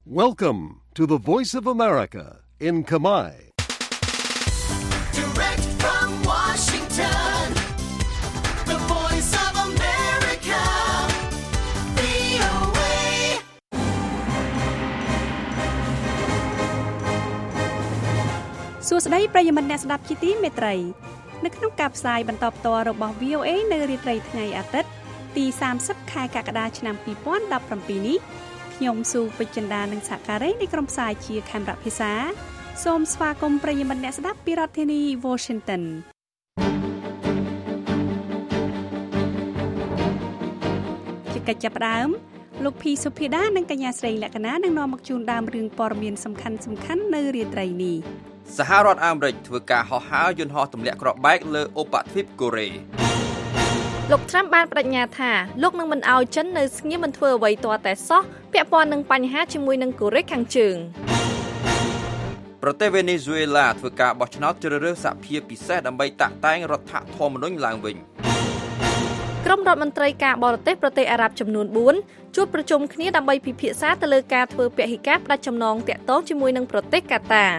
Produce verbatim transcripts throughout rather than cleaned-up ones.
Welcome to the Voice of America in Khmer. Direct from Washington, the Voice of America, វី អូ เอសួស្តីប្រិយមិត្តអ្នកស្ដាប់ជាទីមេត្រីនៅក្នុងការផ្សាយបន្តផ្ទាល់របស់ វី អូ เอ នៅរាត្រីថ្ងៃអាទិត្យទីសាមសិបខែកក្កដាឆ្នាំពីរពាន់ដប់ប្រាំពីរនេះខ្ញុំស៊ូពេជ្រចិន្តានិងសហការីនៃក្រុមផ្សាយជាខេមរៈភាសាសូមស្វាគមន៍ប្រិយមិត្តអ្នកស្ដាប់ពីរដ្ឋធានី Washington ជាកិច្ចចាប់ផ្ដើមលោកភីសុភាដានិងកញ្ញាស្រីលក្ខណានឹងនាំមកជូនដើមរឿងព័ត៌មានសំខាន់សំខាន់នៅរាត្រីនេះសហរដ្ឋអាមេរិកធ្វើការហោះហើរយន្តហោះទម្លាក់គ្រាប់បែកលើឧបទ្វីបកូរ៉េលោក Trump បានបដិញ្ញាថាលោកនឹងមិនអោយចិននៅស្ងៀមមិនធ្វើអ្វីទាល់តែសោះពាក់ព័ន្ធនឹងបញ្ហាជាមួយនឹងកូរ៉េខាងជើងប្រទេសវេណេស៊ុយអេឡាធ្វើការបោះឆ្នោតជ្រើសរើសសភាពិសេសដើម្បីតាក់តែងរដ្ឋធម្មនុញ្ញឡើងវិញក្រុមរដ្ឋមន្ត្រីការបរទេសប្រទេសអារ៉ាប់ចំនួនបួនជួបប្រជុំគ្នាដើម្បីពិភាក្សាទៅលើការធ្វើពហិការផ្ដាច់ចំណងតាក់ទងជាមួយនឹងប្រទេសកាតា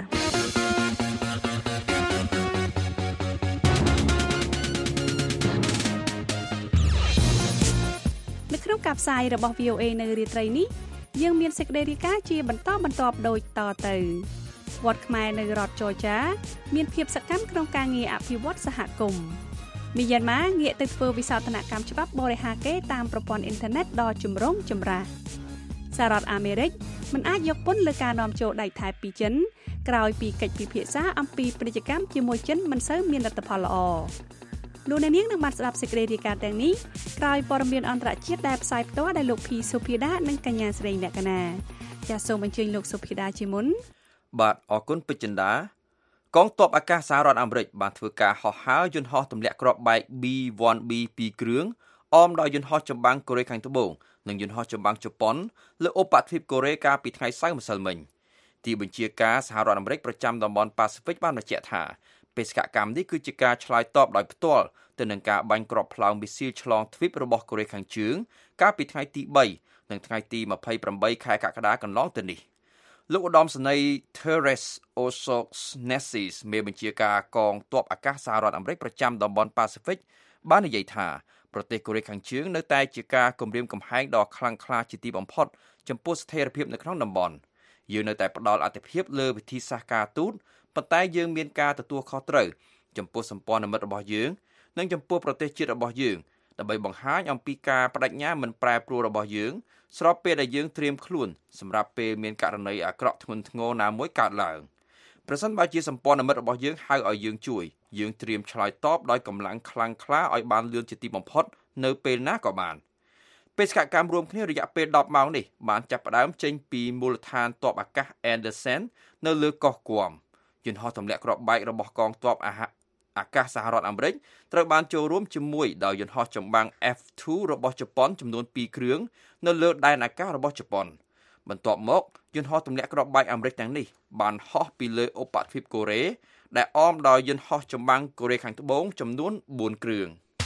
ក្នុងការផ្សាយរបស់ វី អូ เอ នៅរាត្រីនេះយើងមានសេចក្តីរាយការណ៍ជាបន្តបន្ទាប់ដូចតទៅវត្តខ្មែរនៅរដ្ឋ Georgia មានភាពសកម្មក្នុងការងារអភិវឌ្ឍសហគមន៍មីយ៉ាន់ម៉ាងាកទៅធ្វើវិសោធនកម្មច្បាប់បរិហាកេរតាមប្រព័ន្ធអ៊ីនធឺណិតដ៏ចម្រូងចម្រាសសហរដ្ឋអាមេរិកមិនអាចយកពន្ធលើការនាំចូលដែកថែបពីចិនក្រោយពីកិច្ចពិភាក្សាអំពីពាណិជ្ជកម្មជាមួយចិនមិនសូវមានលទ្ធផលល្អលោកអ្នកនាងនឹងបានស្ដាប់សេចក្តីរាយការណ៍ទាំងនេះក្រោយព័ត៌មានអន្តរជាតិដែលផ្សាយផ្ទាល់ដោយលោកភីសុភាដានិងកញ្ញាស្រីលក្ខណាចាសសូមអញ្ជើញលោកសុភាដាជាមុនបាទអរគុណពេជ្រចិន្តាកងទ័ពអាកាសសហរដ្ឋអាមេរិកបានធ្វើការហោះហើរយន្តហោះទម្លាក់គ្រាប់បែក ប៊ី វ៉ាន់ ប៊ី ពីរគ្រឿងអមដោយយន្តហោះចម្បាំងកូរ៉េខាងត្បូងនិងយន្តហោះចម្បាំងជប៉ុនលើឧបទ្វីបកូរ៉េកាលពីថ្ងៃសៅរ៍ម្សិលមិញទីបញ្ជាការសហរដ្ឋអាមេរិកប្រចាំតំបន់ប៉ាស៊ីហ្វិកបានបញ្ជាក់ថាបេសកកម្មនេះគឺជាការឆ្លើយតបដោយផ្ទាល់ទៅនឹងការបាញ់គ្រាប់ផ្លោងមីស៊ីលឆ្លងទ្វីបរបស់កូរ៉េខាងជើងកាលពីថ្ងៃទីបីនិងថ្ងៃទីម្ភៃប្រាំបីខែកក្កដាកន្លងទៅនេះលោកឧត្តមសេនីយ៍ Terence O'Shaughnessy មេបញ្ជាការកងទ័ពអាកាសសហរដ្ឋអាមេរិកប្រចាំតំបន់ប៉ាស៊ីហ្វិកបាននិយាយថាប្រទេសកូរ៉េខាងជើងនៅតែជាការគំរាមកំហែងដ៏ខ្លាំងក្លាជាទីបំផុតចំពោះស្ថិរភាពនៅក្នុងតំបន់យើងនៅតែផ្ដល់អាទិភាពលើវិធីសាស្ត្រការទូតប៉ុន្តែយើងមានការទទួលខុសត្រូវចំពោះសម្ព័ន្ធមិត្តរបស់យើងនិងចំពោះប្រទេសជាតិរបស់យើងដើម្បីបង្ហាញអំពីការបដិញ្ញាមិនប្រែប្រួលរបស់យើងស្របពេលដែលយើងត្រៀមខ្លួនសម្រាប់ពេលមានករណីអាក្រក់ធ្ងន់ធ្ងរណាមួយកើតឡើងប្រសិនបើជាសម្ព័ន្ធមិត្តរបស់យើងហៅឲ្យយើងជួយយើងត្រៀមឆ្លើយតបដោយកម្លាំងខ្លាំងក្លាឲ្យបានលឿនជាទីបំផុតនៅពេលណាក៏បានបេសកកម្មរួមគ្នារយៈពេលដប់ម៉ោងនេះបានចាប់ផ្ដើមចេញពីមូលដ្ឋានទ័ពអាកាស Anderson នៅលើកោះគួមយន្តហោះទម្លាក់គ្រាប់បែករបស់កងទ័ពអាកាសសហរដ្ឋអាមេរិកត្រូវបានចូលរួមជាមួយដោយយន្តហោះចម្បាំង អេហ្វ two របស់ជប៉ុនចំនួនពីរគ្រឿងនៅលើដែនអាកាសរបស់ជប៉ុនបន្ទាប់មកយន្តហោះទម្លាក់គ្រាប់បែកអាមេរិកទាំងនេះបានហោះពីលើឧបទ្វីបកូរ៉េដែលអមដោយយន្តហោះចម្បាំងកូរ៉េខាងត្បូងចំនួនបួនគ្រឿង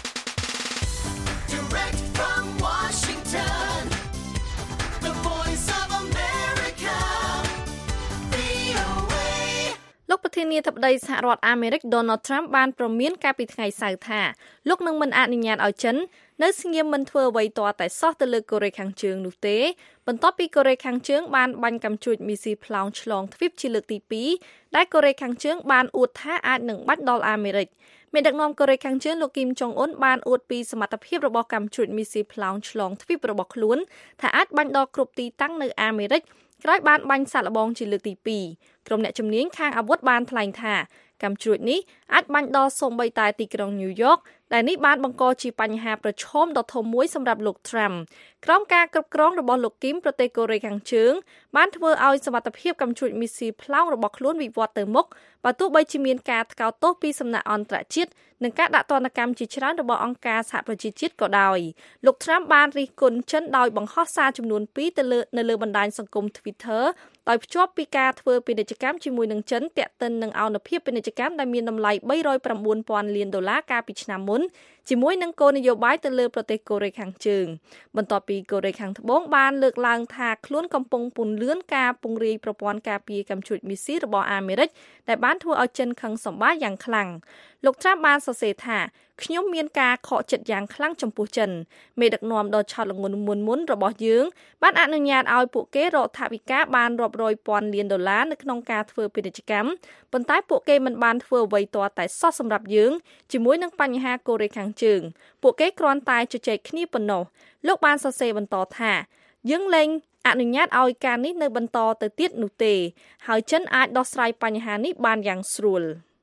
Direct from Washington, the Voice of America, វី អូ เอលោកប្រធានាធិបតីសហរដ្ឋអាមេរិក Donald Trump បានប្រមានកាលពីថ្ងៃសៅរ៍ថាលោកនឹងមិនអនុញ្ញាតឲ្យចិននៅស្ងៀមមិនធ្វើអ្វីទាល់តែសោះទៅលើកូរ៉េខាងជើងនោះទេបន្ទាប់ពីកូរ៉េខាងជើងបានបាញ់កាំជ្រួចមីស៊ីលផ្លោងឆ្លងទ្វីបជាលើកទីពីរដែលកូរ៉េខាងជើងបានអួតថាអាចនឹងបាច់ដល់អាមេរិកមេដឹកនាំកូរ៉េខាងជើងលោកគីមចុងអ៊ុនបានអួតពីសមត្ថភាពរបស់កាំជ្រួចមីស៊ីលផ្លោងឆ្លងទ្វីបរបស់ខ្លួនថាអាចបាញ់ដល់គ្រប់ទីតាំងនៅអាមេរិកក្រោយបានបាញ់សាកល្បងជាលើកទីពីរក្រុមអ្នកជំនាញខាងអាវុធបានថ្លែងថាកាំជ្រួចនេះអាចបាញ់ដល់សូម្បីតែទីក្រុងញូវយ៉កដែលនេះបានបង្កជាបញ្ហាប្រឈមដ៏ធំមួយសម្រាប់លោក Trump ក្រោមការគ្រប់គ្រងរបស់លោកគីមប្រទេសកូរ៉េខាងជើងបានធ្វើឲ្យសមត្ថភាពកាំជ្រួចមីស៊ីលផ្លោងរបស់ខ្លួនវិវត្តទៅមុខបើទោះបីជាមានការថ្កោលទោសពីសំណាក់អន្តរជាតិនិងការដាក់ទណ្ឌកម្មជាច្រើនរបស់អង្គការសហប្រជាជាតិក៏ដោយលោក Trump បានរិះគន់ចិនដោយបង្ហោះសារចំនួនពីរទៅលើនៅលើបណ្ដាញសង្គម Twitter ដោយភ្ជាប់ពីការធ្វើពាណិជ្ជកម្មជាមួយនឹងចិនទាក់ទិននឹងអនុភាពពាណិជ្ជកម្មដែលមានតម្លៃបីរយប្រាំបួនពាន់លានដុល្លារកាលពីឆ្នាំមុនជាមួយនឹងគោលនយោបាយទៅលើប្រទេសកូរ៉េខាងជើងបន្ទាប់ពីកូរ៉េខាងត្បូងបានលើកឡើងថាខ្លួនកំពុងពន្លឿនការពង្រាយប្រព័ន្ធការពារកាំជ្រួចមីស៊ីលរបស់អាមេរិកដែលបានធ្វើឲ្យចិនខឹងសម្បាយ៉ាងខ្លាំងលោក Trump បានសរសេរថាខ្ញុំមានការខកចិត្តយ៉ាងខ្លាំងចំពោះចិនមេដឹកនាំដ៏ឆោតល្ងន់មុនមុនរបស់យើងបានអនុញ្ញាតឲ្យពួកគេរកថវិកាបានរាប់រយពាន់លានដុល្លារនៅក្នុងការធ្វើពាណិជ្ជកម្មប៉ុន្តែពួកគេមិនបានធ្វើអ្វីទាល់តែសោះសម្រាប់យើងជាមួយនឹងបញ្ហាកូរ៉េខាងជើងពួកគេគ្រាន់តែជជែកគ្នាប៉ុណ្ណោះលោកបានសរសេរបន្តថាយើងលែងអនុញ្ញាតឲ្យការនេះនៅបន្តទៅទៀតនោះទេហើយចិនអាចដោះស្រាយបញ្ហានេះបានយ៉ាងស្រួល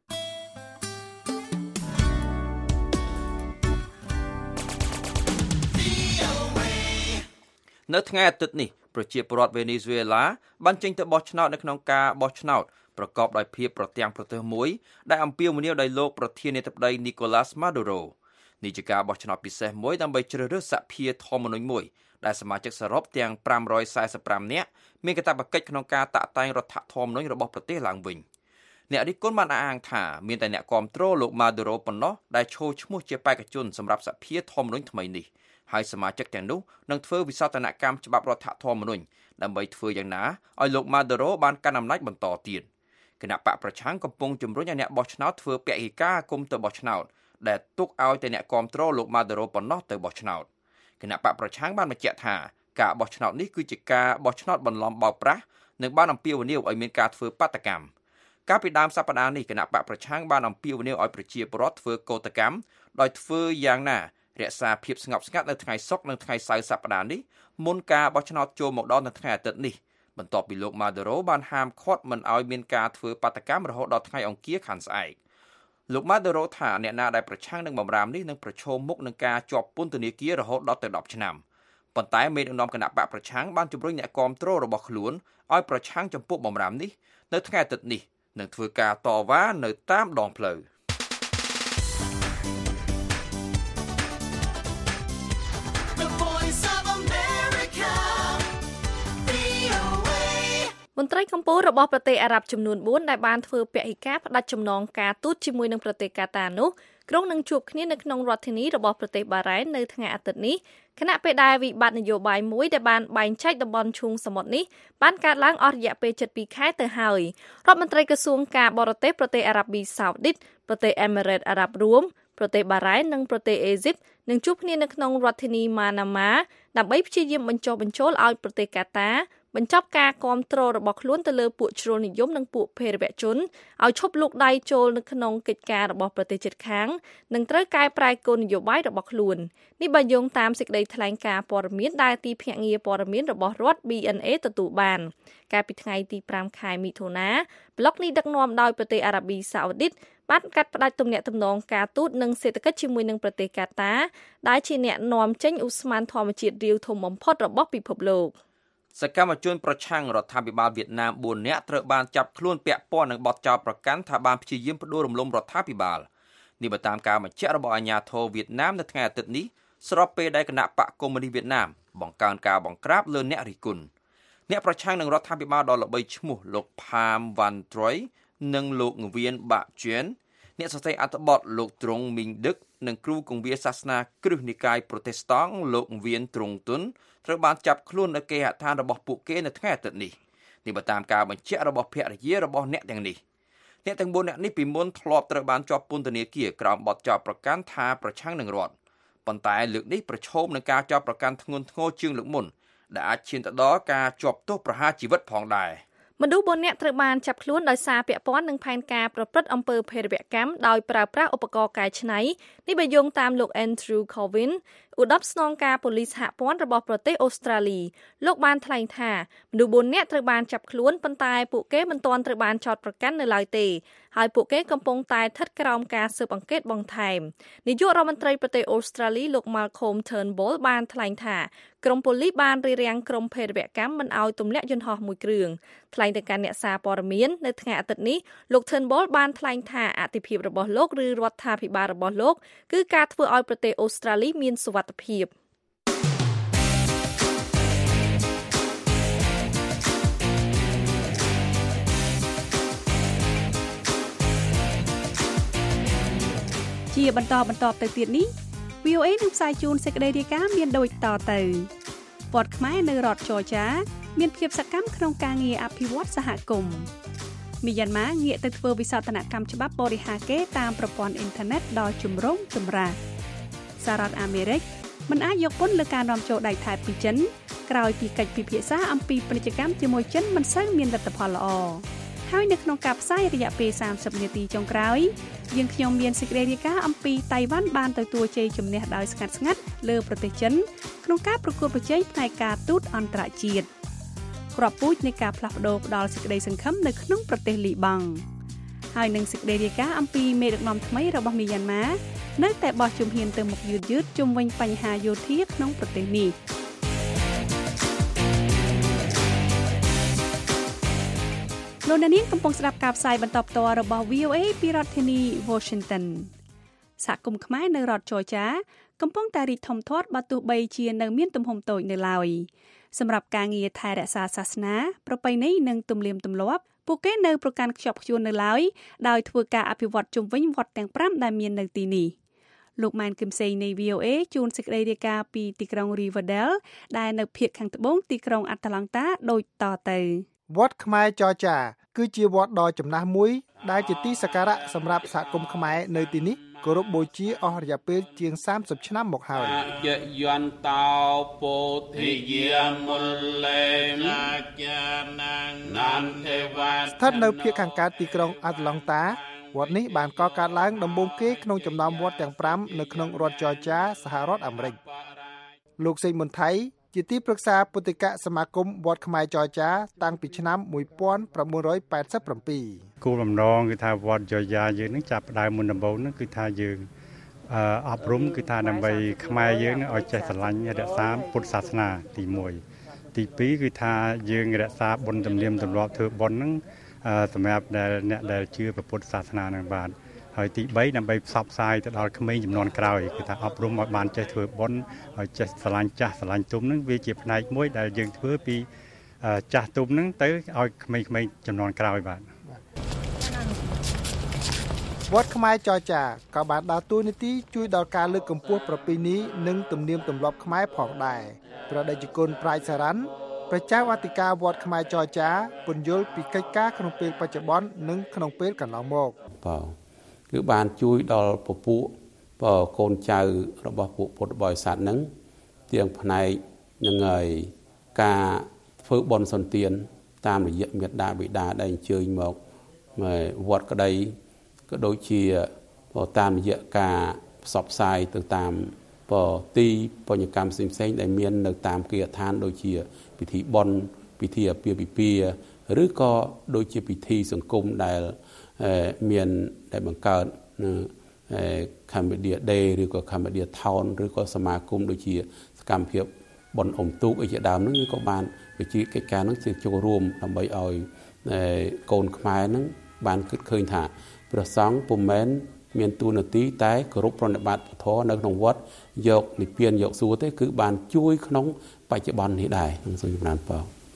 នៅថ្ងៃអាទិត្យនេះប្រជាពលរដ្ឋវេណេស៊ុយអេឡាបានចេញទៅបោះឆ្នោតនៅក្នុងការបោះឆ្នោតប្រកបដោយភាពប្រទាំងប្រទេសមួយដែលអំពាវនាវដោយលោកប្រធានាធិបតី Nicolas Maduro នេះជាការបោះឆ្នោតពិសេសមួយដើម្បីជ្រើសរើសសភាធម្មនុញ្ញមួយដែលសមាជិកសរុបទាំងfive hundred forty-fiveនាក់មានកាតព្វកិច្ចក្នុងការតាក់តែងរដ្ឋធម្មនុញ្ញរបស់ប្រទេសឡើងវិញអ្នករិះគន់បានអះអាងថាមានតែអ្នកគាំទ្រលោក Maduro ប៉ុណ្ណោះដែលឈរឈ្មោះជាបេក្ខជនសម្រាប់សភាធម្មនុញ្ញថ្មីនេះហើយសមាជិកទាំងនោះនឹងធ្វើវិសោធនកម្មច្បាប់រដ្ឋធម្មនុញ្ញដើម្បីធ្វើយ៉ាងណាឲ្យលោក Maduro បានកាន់អំណាចបន្តទៀតគណៈបកប្រឆាំងកំពុងជំរុញឲ្យអ្នកបោះឆ្នោតធ្វើពហិការគុំទៅបោះឆ្នោតដែលទុកឲ្យតែអ្នកគាំទ្រលោក Maduro ប៉ុណ្ណោះទៅបោះឆ្នោតគណៈបកប្រឆាំងបានបញ្ជាក់ថាការបោះឆ្នោតនេះគឺជាការបោះឆ្នោតបន្លំបោកប្រាស់និងបានអំពាវនាវឲ្យមានការធ្វើបាតកម្មកាលពីដើមសប្តាហ៍នេះគណៈបកប្រឆាំងបានអំពាវនាវឲ្យប្រជាពលរដ្ឋធ្វើកោតកម្មដោយធ្វើយ៉ាងណារក្សាភាពស្ងប់ស្ងាត់នៅថ្ងៃសុក្រនិងថ្ងៃសៅរ៍សប្តាហ៍នេះមុនការបោះឆ្នោតចូលមកដល់នៅថ្ងៃអាទិត្យនេះបន្ទាប់ពីលោក Maduro បានហាមឃាត់មិនឲ្យមានការធ្វើបាតកម្មរហូតដល់ថ្ងៃអង្គារខាងស្អែកលោក Maduro ថាអ្នកណាដែលប្រឆាំងនឹងបម្រាមនេះនឹងប្រឈមមុខនឹងការជាប់ពន្ធនាគាររហូតដល់ទៅtenឆ្នាំប៉ុន្តែមេដឹកនាំគណៈបកប្រឆាំងបានជំរុញអ្នកគាំទ្ររបស់ខ្លួនឲ្យប្រឆាំងចំពោះបម្រាមនេះនៅថ្ងៃអាទិត្យនេះនឹងធ្វើការតវ៉ានៅតាមដងផ្លូវមន្ត្រីកម្ពុជារបស់ប្រទេសអារ៉ាប់ចំនួនfourដែលបានធ្វើពហិការផ្ដាច់ចំណងការទូតជាមួយនឹងប្រទេសកាតានោះក្រុងនឹងជួបគ្នានៅក្នុងរដ្ឋធានីរបស់ប្រទេសបារ៉ែននៅថ្ងៃអាទិត្យនេះខណៈពេលដែលវិបត្តិនយោបាយមួយដែលបានបែងចែកតំបន់ឈូងសមុទ្រនេះបានកើតឡើងអស់រយៈពេលseventy-twoខែទៅហើយរដ្ឋមន្ត្រីក្រសួងការបរទេសប្រទេសអារ៉ាប៊ីសាអូឌីតប្រទេសអេមីរ៉េតអារ៉ាប់រួមប្រទេសបារ៉ែននិងប្រទេសអេស៊ីបនឹងជួបគ្នានៅក្នុងរដ្ឋធានីម៉ាណាម៉ាដើម្បីព្យាយាមបញ្ចុះបញ្ចូលឲ្យប្រទេសកាតាបញ្ចប់ការគាំទ្ររបស់ខ្លួនទៅលើពួកជ្រុលនិយមនិងពួកភេរវជនឲ្យឈប់លូកដៃចូលនៅក្នុងកិច្ចការរបស់ប្រទេសជិតខាងនិងត្រូវកែប្រែគោលនយោបាយរបស់ខ្លួននេះបើយោងតាមសេចក្តីថ្លែងការណ៍ព័ត៌មានដែលទីភ្នាក់ងារព័ត៌មានរបស់រដ្ឋ B N A ទទួលបានកាលពីថ្ងៃទីfiveខែមិថុនាប្លុកនេះដឹកនាំដោយប្រទេសអារ៉ាប៊ីសាអូឌីតបានកាត់ផ្តាច់ទំនាក់ទំនងការទូតនិងសេដ្ឋកិច្ចជាមួយនឹងប្រទេសកាតាដែលជាអ្នកនាំចេញឧស្ម័នធម្មជាតិរាវធំបំផុតរបស់ពិភពលោកសកម្មជនប្រឆាំងរដ្ឋាភិបាលវៀតណាមfourនាក់ត្រូវបានចាប់ខ្លួនពាក់ព័ន្ធនឹងបទចោទប្រកាន់ថាបានព្យាយាមផ្ដួលរំលំរដ្ឋាភិបាលនេះបើតាមការបញ្ជាក់របស់អាជ្ញាធរវៀតណាមនៅថ្ងៃអាទិត្យនេះស្របពេលដែលគណៈបកកុម្មុយនីសវៀតណាមបង្កើនការបង្ក្រាបលើអ្នករិះគន់អ្នកប្រឆាំងនឹងរដ្ឋាភិបាលដ៏ល្បីឈ្មោះលោក Pham Van Troy និងលោក Nguyen Bach Chien អ្នកសរសេរអត្ថបទលោកទ្រង់មីងដឹកនិងគ្រូគង្វាលសាសនាគ្រឹះនិកាយប្រូតេស្តង់លោកវៀនទ្រង់ទុនត្រូវបានចាប់ខ្លួននៅគេហដ្ឋានរបស់ពួកគេនៅថ្ងៃអាទិត្យនេះនេះបើតាមការបញ្ជាក់របស់ភរិយារបស់អ្នកទាំងនេះអ្នកទាំងfourនាក់នេះពីមុនធ្លាប់ត្រូវបានជាប់ពន្ធនាគារក្រោមបទចោទប្រកាន់ថាប្រឆាំងនឹងរដ្ឋប៉ុន្តែលើកនេះប្រឈមនឹងការចោទប្រកាន់ធ្ងន់ធ្ងរជាងលើកមុនដែលអាចឈានទៅដល់ការជាប់ទោសប្រហារជីវិតផងដែរមនុស្សfourនាក់ត្រូវបានចាប់ខ្លួនដោយសារពាក់ព័ន្ធនឹងផែនការប្រព្រឹត្តអំពើភេរវកម្មដោយប្រើប្រាស់ឧបករណ៍កែច្នៃនេះបើយោងតាមលោក Andrew Colvin ឧត្តមស្នងការប៉ូលីសសហព័ន្ធរបស់ប្រទេសអូស្ត្រាលីលោកបានថ្លែងថាមនុស្សfourនាក់ត្រូវបានចាប់ខ្លួនប៉ុន្តែពួកគេមិនទាន់ត្រូវបានចោទប្រកាន់នៅឡើយទេហើយពួកគេកំពុងតែស្ថិតក្រោមការស៊ើបអង្កេតបន្ថែមនាយករដ្ឋមន្ត្រីប្រទេសអូស្ត្រាលីលោក Malcolm Turnbull បានថ្លែងថាក្រុមប៉ូលីសបានរារាំងក្រុមភេរវកម្មមិនឲ្យទម្លាក់យន្តហោះមួយគ្រឿងថ្លែងទៅកាន់អ្នកសារព័ត៌មាននៅថ្ងៃអាទិត្យនេះលោក Turnbull បានថ្លែងថាអធិភាពរបស់លោកឬរដ្ឋាភិបាលរបស់លោកគឺការធ្វើឲ្យប្រទេសអូស្ត្រាលីមានសុវត្ថិភាពជាបន្តបន្តទៅទៀតនេះវី អូ เอ នឹងផ្សាយជូនសេចក្តីរាយការណ៍មានដូចតទៅវត្តខ្មែរនៅរដ្ឋ Georgia មានភាពសកម្មក្នុងការងារអភិវឌ្ឍសហគមន៍មីយ៉ាន់ម៉ាងាកទៅធ្វើវិសោធនកម្មច្បាប់បរិហាកេតាមប្រព័ន្ធអ៊ីនធឺណិតដល់ជំរងចម្រាស់សហរដ្ឋអាមេរិកមិនអាចយកពន្ធលើការនាំចូលដែកថែបពីចិនក្រោយពីកិច្ចពិភាក្សាអំពីពាណិជ្ជកម្មជាមួយចិនមិនសូវមានលទ្ធផលល្អហើយនៅក្នុងការផ្សាយរយៈពេលសាមសិបនាទីចុងក្រោយយើងខ្ញុំមានសេចក្តីរាយការណ៍អំពីតៃវ៉ាន់បានទទួលជ័យជំនះដោយស្ងាត់ស្ងាត់លើប្រទេសចិនក្នុងការប្រកួតប្រជែងផ្នែកការទូតអន្តរជាតិក្របពូជនៃការផ្លាស់ប្ដូរផ្ដល់សេចក្តីសង្ឃឹមនៅក្នុងប្រទេសលីបង់ហើយនឹងសេចក្តីរាយការណ៍អំពីមេដឹកនាំថ្មីរបស់មីយ៉ាន់ម៉ានៅតែបោះជំហានទៅមុខយឺតយឺតជុំវិញបញ្ហាយោធាក្នុងប្រទេសនេះលោកអ្នកនាងកំពុងស្ដាប់ការផ្សាយបន្តផ្ទាល់របស់ វី អូ เอ ពីរដ្ឋធានី Washington សហគមន៍ខ្មែរនៅរដ្ឋ Georgia កំពុងតែរីកធំធាត់បើទោះបីជានៅមានទំហំតូចនៅឡើយសម្រាប់ការងារថែរក្សាសាសនាប្រពៃណីនិងទំនៀមទម្លាប់ពួកគេនៅប្រកាន់ខ្ជាប់ខ្ជួននៅឡើយដោយធ្វើការអភិវឌ្ឍជុំវិញវត្តទាំងប្រាំដែលមាននៅទីនេះលោកម៉ែនគឹមសេងនៃ វី អូ เอ ជួនសេចក្តីរាយការណ៍ពីទីក្រុង Riverdale ដែលនៅភាគខាងត្បូងទីក្រុង Atlanta ដូចតទៅវត្តខ្មែរចរចាគឺជាវត្តដ៏ចំណាស់មួយដែលជាទីសក្ការៈសម្រាប់សហគមន៍ខ្មែរនៅទីនេះគោរពបូជាអស់រយៈពេលជាងសាមសិបឆ្នាំមកហើយយយន្តោពោធិយាមុលលេលាចានាងនន្ទេវ៉ាស្ថិតនៅភាគខាងកើតទីក្រុង Atlanta វត្តនេះបានកកើតឡើងដំបូងគេក្នុងចំណោមវត្តទាំងប្រាំនៅក្នុងរដ្ឋ Georgia សហរដ្ឋអាមេរិកលោកសេងមុនថៃជាទីប្រឹក្សាពុទ្ធិកសមាគមវត្តខ្មែរចរចាតាំងពីឆ្នាំmột nghìn chín trăm tám mươi bảy គោលបំណងគឺថាវត្តចរចាយើងនឹងចាប់ផ្ដើមមុនដំបូងហ្នឹងគឺថាយើងអប់រំគឺថាដើម្បីខ្មែរយើងឲ្យចេះស្រឡាញ់រក្សាពុទ្ធសាសនាទីមួយទីពីរគឺថាយើងរក្សាបុណ្យទំនៀមទម្លាប់ធ្វើបុណ្យហ្នឹងសម្រាប់អ្នកដែលជឿព្រះពុទ្ធសាសនានឹងបានហើយទីបីដើម្បីផ្សព្វផ្សាយទៅដល់ក្មេងចំនួនក្រោយគឺថាអប់រំឲ្យបានចេះធ្វើបុណ្យឲ្យចេះស្រឡាញ់ចាស់ស្រឡាញ់ទុំហ្នឹងវាជាផ្នែកមួយដែលយើងធ្វើពីចាស់ទុំហ្នឹងទៅឲ្យក្មេងៗចំនួនក្រោយបាទវត្តខ្មែរចរចាក៏បានដើរតួនាទីជួយដល់ការលើកកម្ពស់ប្រពៃណីនិងទំនៀមទម្លាប់ខ្មែរផងដែរព្រះតេជគុណប្រាជ្ញសារ៉ាន់ព្រះចៅអធិការវត្តខ្មែរចរចាពន្យល់ពីកិច្ចការក្នុងពេលបច្ចុប្បន្ននិងក្នុងពេលកន្លងមកបាទគឺបានជួយដល់ពពួកកូនចៅរបស់ពួកពុទ្ធបរិស័ទហ្នឹងទាំងផ្នែកនឹងហើយការធ្វើបុណ្យសន្តានតាមរយៈមេត្តាបិតាដែលអញ្ជើញមកវត្តក្តីក៏ដូចជាតាមរយៈការផ្សព្វផ្សាយទៅតាមទីបញ្ញកម្មផ្សេងៗដែលមាននៅតាមគាដ្ឋានដូចជាពិធីបុណ្យពិធីអាពាហ៍ពិពាហ៍ឬក៏ដូចជាពិធីសង្គមដែលមានដែលបង្កើតនៅ Cambodia Day ឬក៏ Cambodia Town ឬក៏សមាគមដូចជាសកម្មភាពបុណ្យអុំទូកអីជាដើមហ្នឹងក៏បានវិជាកិច្ចការហ្នឹងជាចូលរួមដើម្បីឲ្យកូនខ្មែរហ្នឹងបានគិតឃើញថាព្រះសង្ឃពុំមែនមានតួនាទីតែគោរពប្រណិប័តធម៌នៅក្នុងវត្តយកនិព្វានយកសួគ៌ទេគឺបានជួយក្នុងបច្ចុប្បន្ននេះដែរនឹងសូមចម្រើនពរ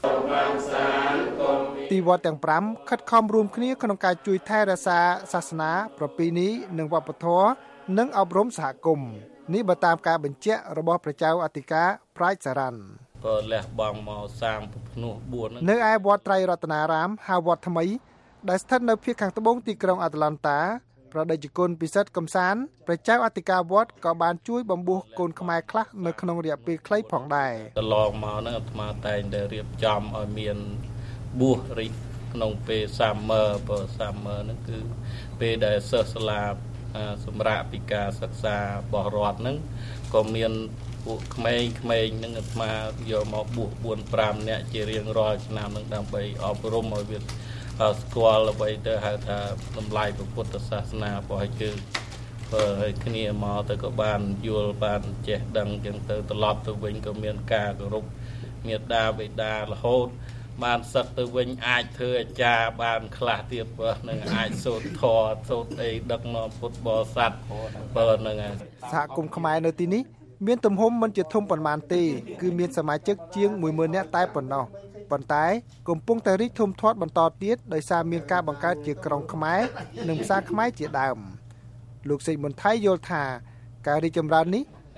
ទីវត្តទាំងប្រាំខិតខំរួមគ្នាក្នុងការជួយថែរក្សាសាសនាប្រពៃណីនិងវប្បធម៌និងអប់រំសហគមន៍នេះបើតាមការបញ្ជាក់របស់ព្រះចៅអធិការប្រាជ្ញសារ៉ាន់ក៏លះបង់មកសាងភ្នោះបួននៅឯវត្តត្រៃរតនារាមហៅវត្តថ្មីដែលស្ថិតនៅភាគខាងត្បូងទីក្រុងអាត្លង់តាព្រះតេជគុណពិសិដ្ឋកំសាន្តព្រះចៅអធិការវត្តក៏បានជួយបំពោះកូនខ្មែរខ្លះនៅក្នុងរយៈពេលខ្លីផងដែរកន្លងមកហ្នឹងអាត្មាតែងតែរៀបចំឲ្យមានបួសរីក្នុងពេលសាមឺបើសាមឺហ្នឹងគឺពេលដែលសិស្សសាលាសម្រាប់ពីការសិក្សារបស់រដ្ឋហ្នឹងក៏មានពួកក្មេងៗហ្នឹងអាត្មាយកមកបួសបួនប្រាំនាក់ជារៀងរាល់ឆ្នាំហ្នឹងដើម្បីអប់រំឲ្យវាស្គាល់អ្វីទៅហៅថាតម្លៃពុទ្ធសាសនារបស់យើងបើឲ្យគ្នាមកទៅក៏បានយល់បានចេះដឹងចឹងទៅត្រឡប់ទៅវិញក៏មានការគោរពមេត្តាបិតារហូតបានសឹកទៅវិញអាចធ្វើអាចារ្យបានខ្លះទៀតបើនឹងអាចសូត្រធម៌សូត្រអីដឹកនាំពុទ្ធបរិស័ទបើនឹងសហគមន៍ខ្មែរនៅទីនេះមានទំហំមិនជាធំប៉ុន្មានទេគឺមានសមាជិកជាងមួយម៉ឺននាក់តែប៉ុណ្ណោះប៉ុន្តែកំពុងតែរីកធំធាត់បន្តទៀតដោយសារមានការបង្កើតជាក្រុងខ្មែរនិងភាសាខ្មែរជាដើមលោកសេងមុនថៃយល់ថាការរីកចម្រើននេះ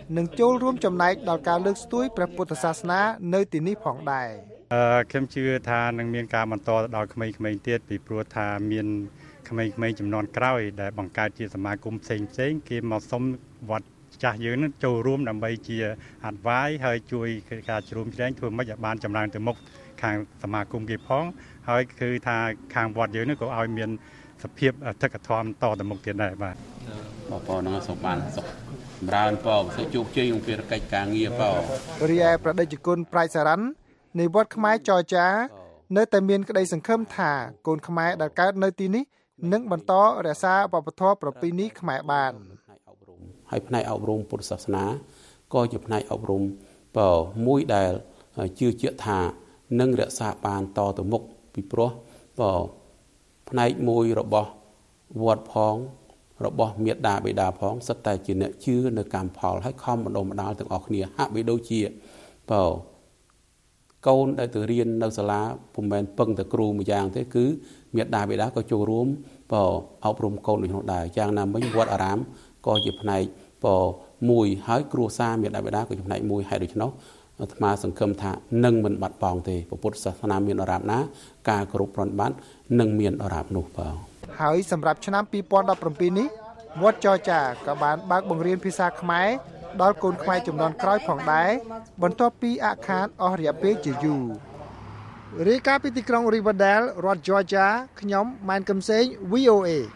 នឹងចូលរួមចំណែកដល់ការលើកស្ទួយព្រះពុទ្ធសាសនានៅទីនេះផងដែរអឺខ្ញុំជឿថានឹងមានការបន្តទៅដល់ក្មេងៗទៀតពីព្រោះថាមានក្មេងៗចំនួនក្រោយដែលបង្កើតជាសមាគមផ្សេងផ្សេងគេមកសុំវត្តចាស់យើងនឹងចូលរួមដើម្បីជាអត្តវាយហើយជួយការជ្រោមជ្រែងធ្វើម៉េចឲ្យបានចម្រើនទៅមុខខាងសមាគមគេផងហើយគឺថាខាងវត្តយើងនឹងក៏ឲ្យមានសភាពអធិកធម៌តទៅមុខទៀតដែរបាទបងប្អូននឹងសូមបានសុខចម្រើនបងសូមជោគជ័យក្នុងភារកិច្ចការងារបងរីឯប្រដេជគុណប្រៃសារ៉ាន់នៃវត្តខ្មែរចរចានៅតែមានក្តីសង្ឃឹមថាកូនខ្មែរដែលកើតនៅទីនេះនឹងបន្តរក្សាវប្បធម៌ប្រពៃណីខ្មែរបានហើយផ្នែកអប់រំពុទ្ធសាសនាក៏ជាផ្នែកអប់រំបើមួយដែលជឿជាក់ថានឹងរក្សាបានតទៅមុខពីព្រោះបើផ្នែកមួយរបស់វត្តផងរបស់មេដាបេដាផងសិតតែជាអ្នកជឿនៅកម្មផលហើយខំបណ្ដុំបណ្ដាលទាំងអស់គ្នាហាក់បីដូចជាបើកូនដែលទៅរៀននៅសាលាពុំមែនពឹងតែគ្រូមួយយ៉ាងទេគឺមេដាបេដាក៏ចូលរួមបើអប់រំកូនដូចនោះដែរយ៉ាងណាមិញវត្តអារាមក៏ជាផ្នែកបើមួយហើយគ្រួសារមេដាបេដាក៏ជាផ្នែកមួយហើយដូច្នោះអាត្មាសង្ឃឹមថានឹងមិនបាត់បង់ទេពុទ្ធសាសនាមានអរាបណាការគោរពប្រណិប័តនឹងមានអរាបនោះបាទហើយសម្រាប់ឆ្នាំពីរពាន់ដប់ប្រាំពីរនេះវត្តចរចាក៏បានបើកបង្រៀនភាសាខ្មែរដល់កូនខ្មែរចំនួនក្រោយផងដែរបន្ទាប់ពីអាក់ខានអស់រយៈពេលជាយូររាយការណ៍ពីទីក្រុង Riverdale រដ្ឋ Georgia ខ្ញុំម៉ែនកឹមសេង វី អូ អេ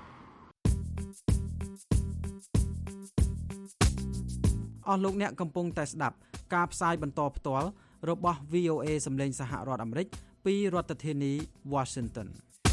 អស់លោកអ្នកកំពុងតែស្ដាប់ការផ្សាយបន្តផ្ទាល់របស់ វី អូ អេ សម្លេងសហរដ្ឋអាមេរិកពីរដ្ឋធានី Washington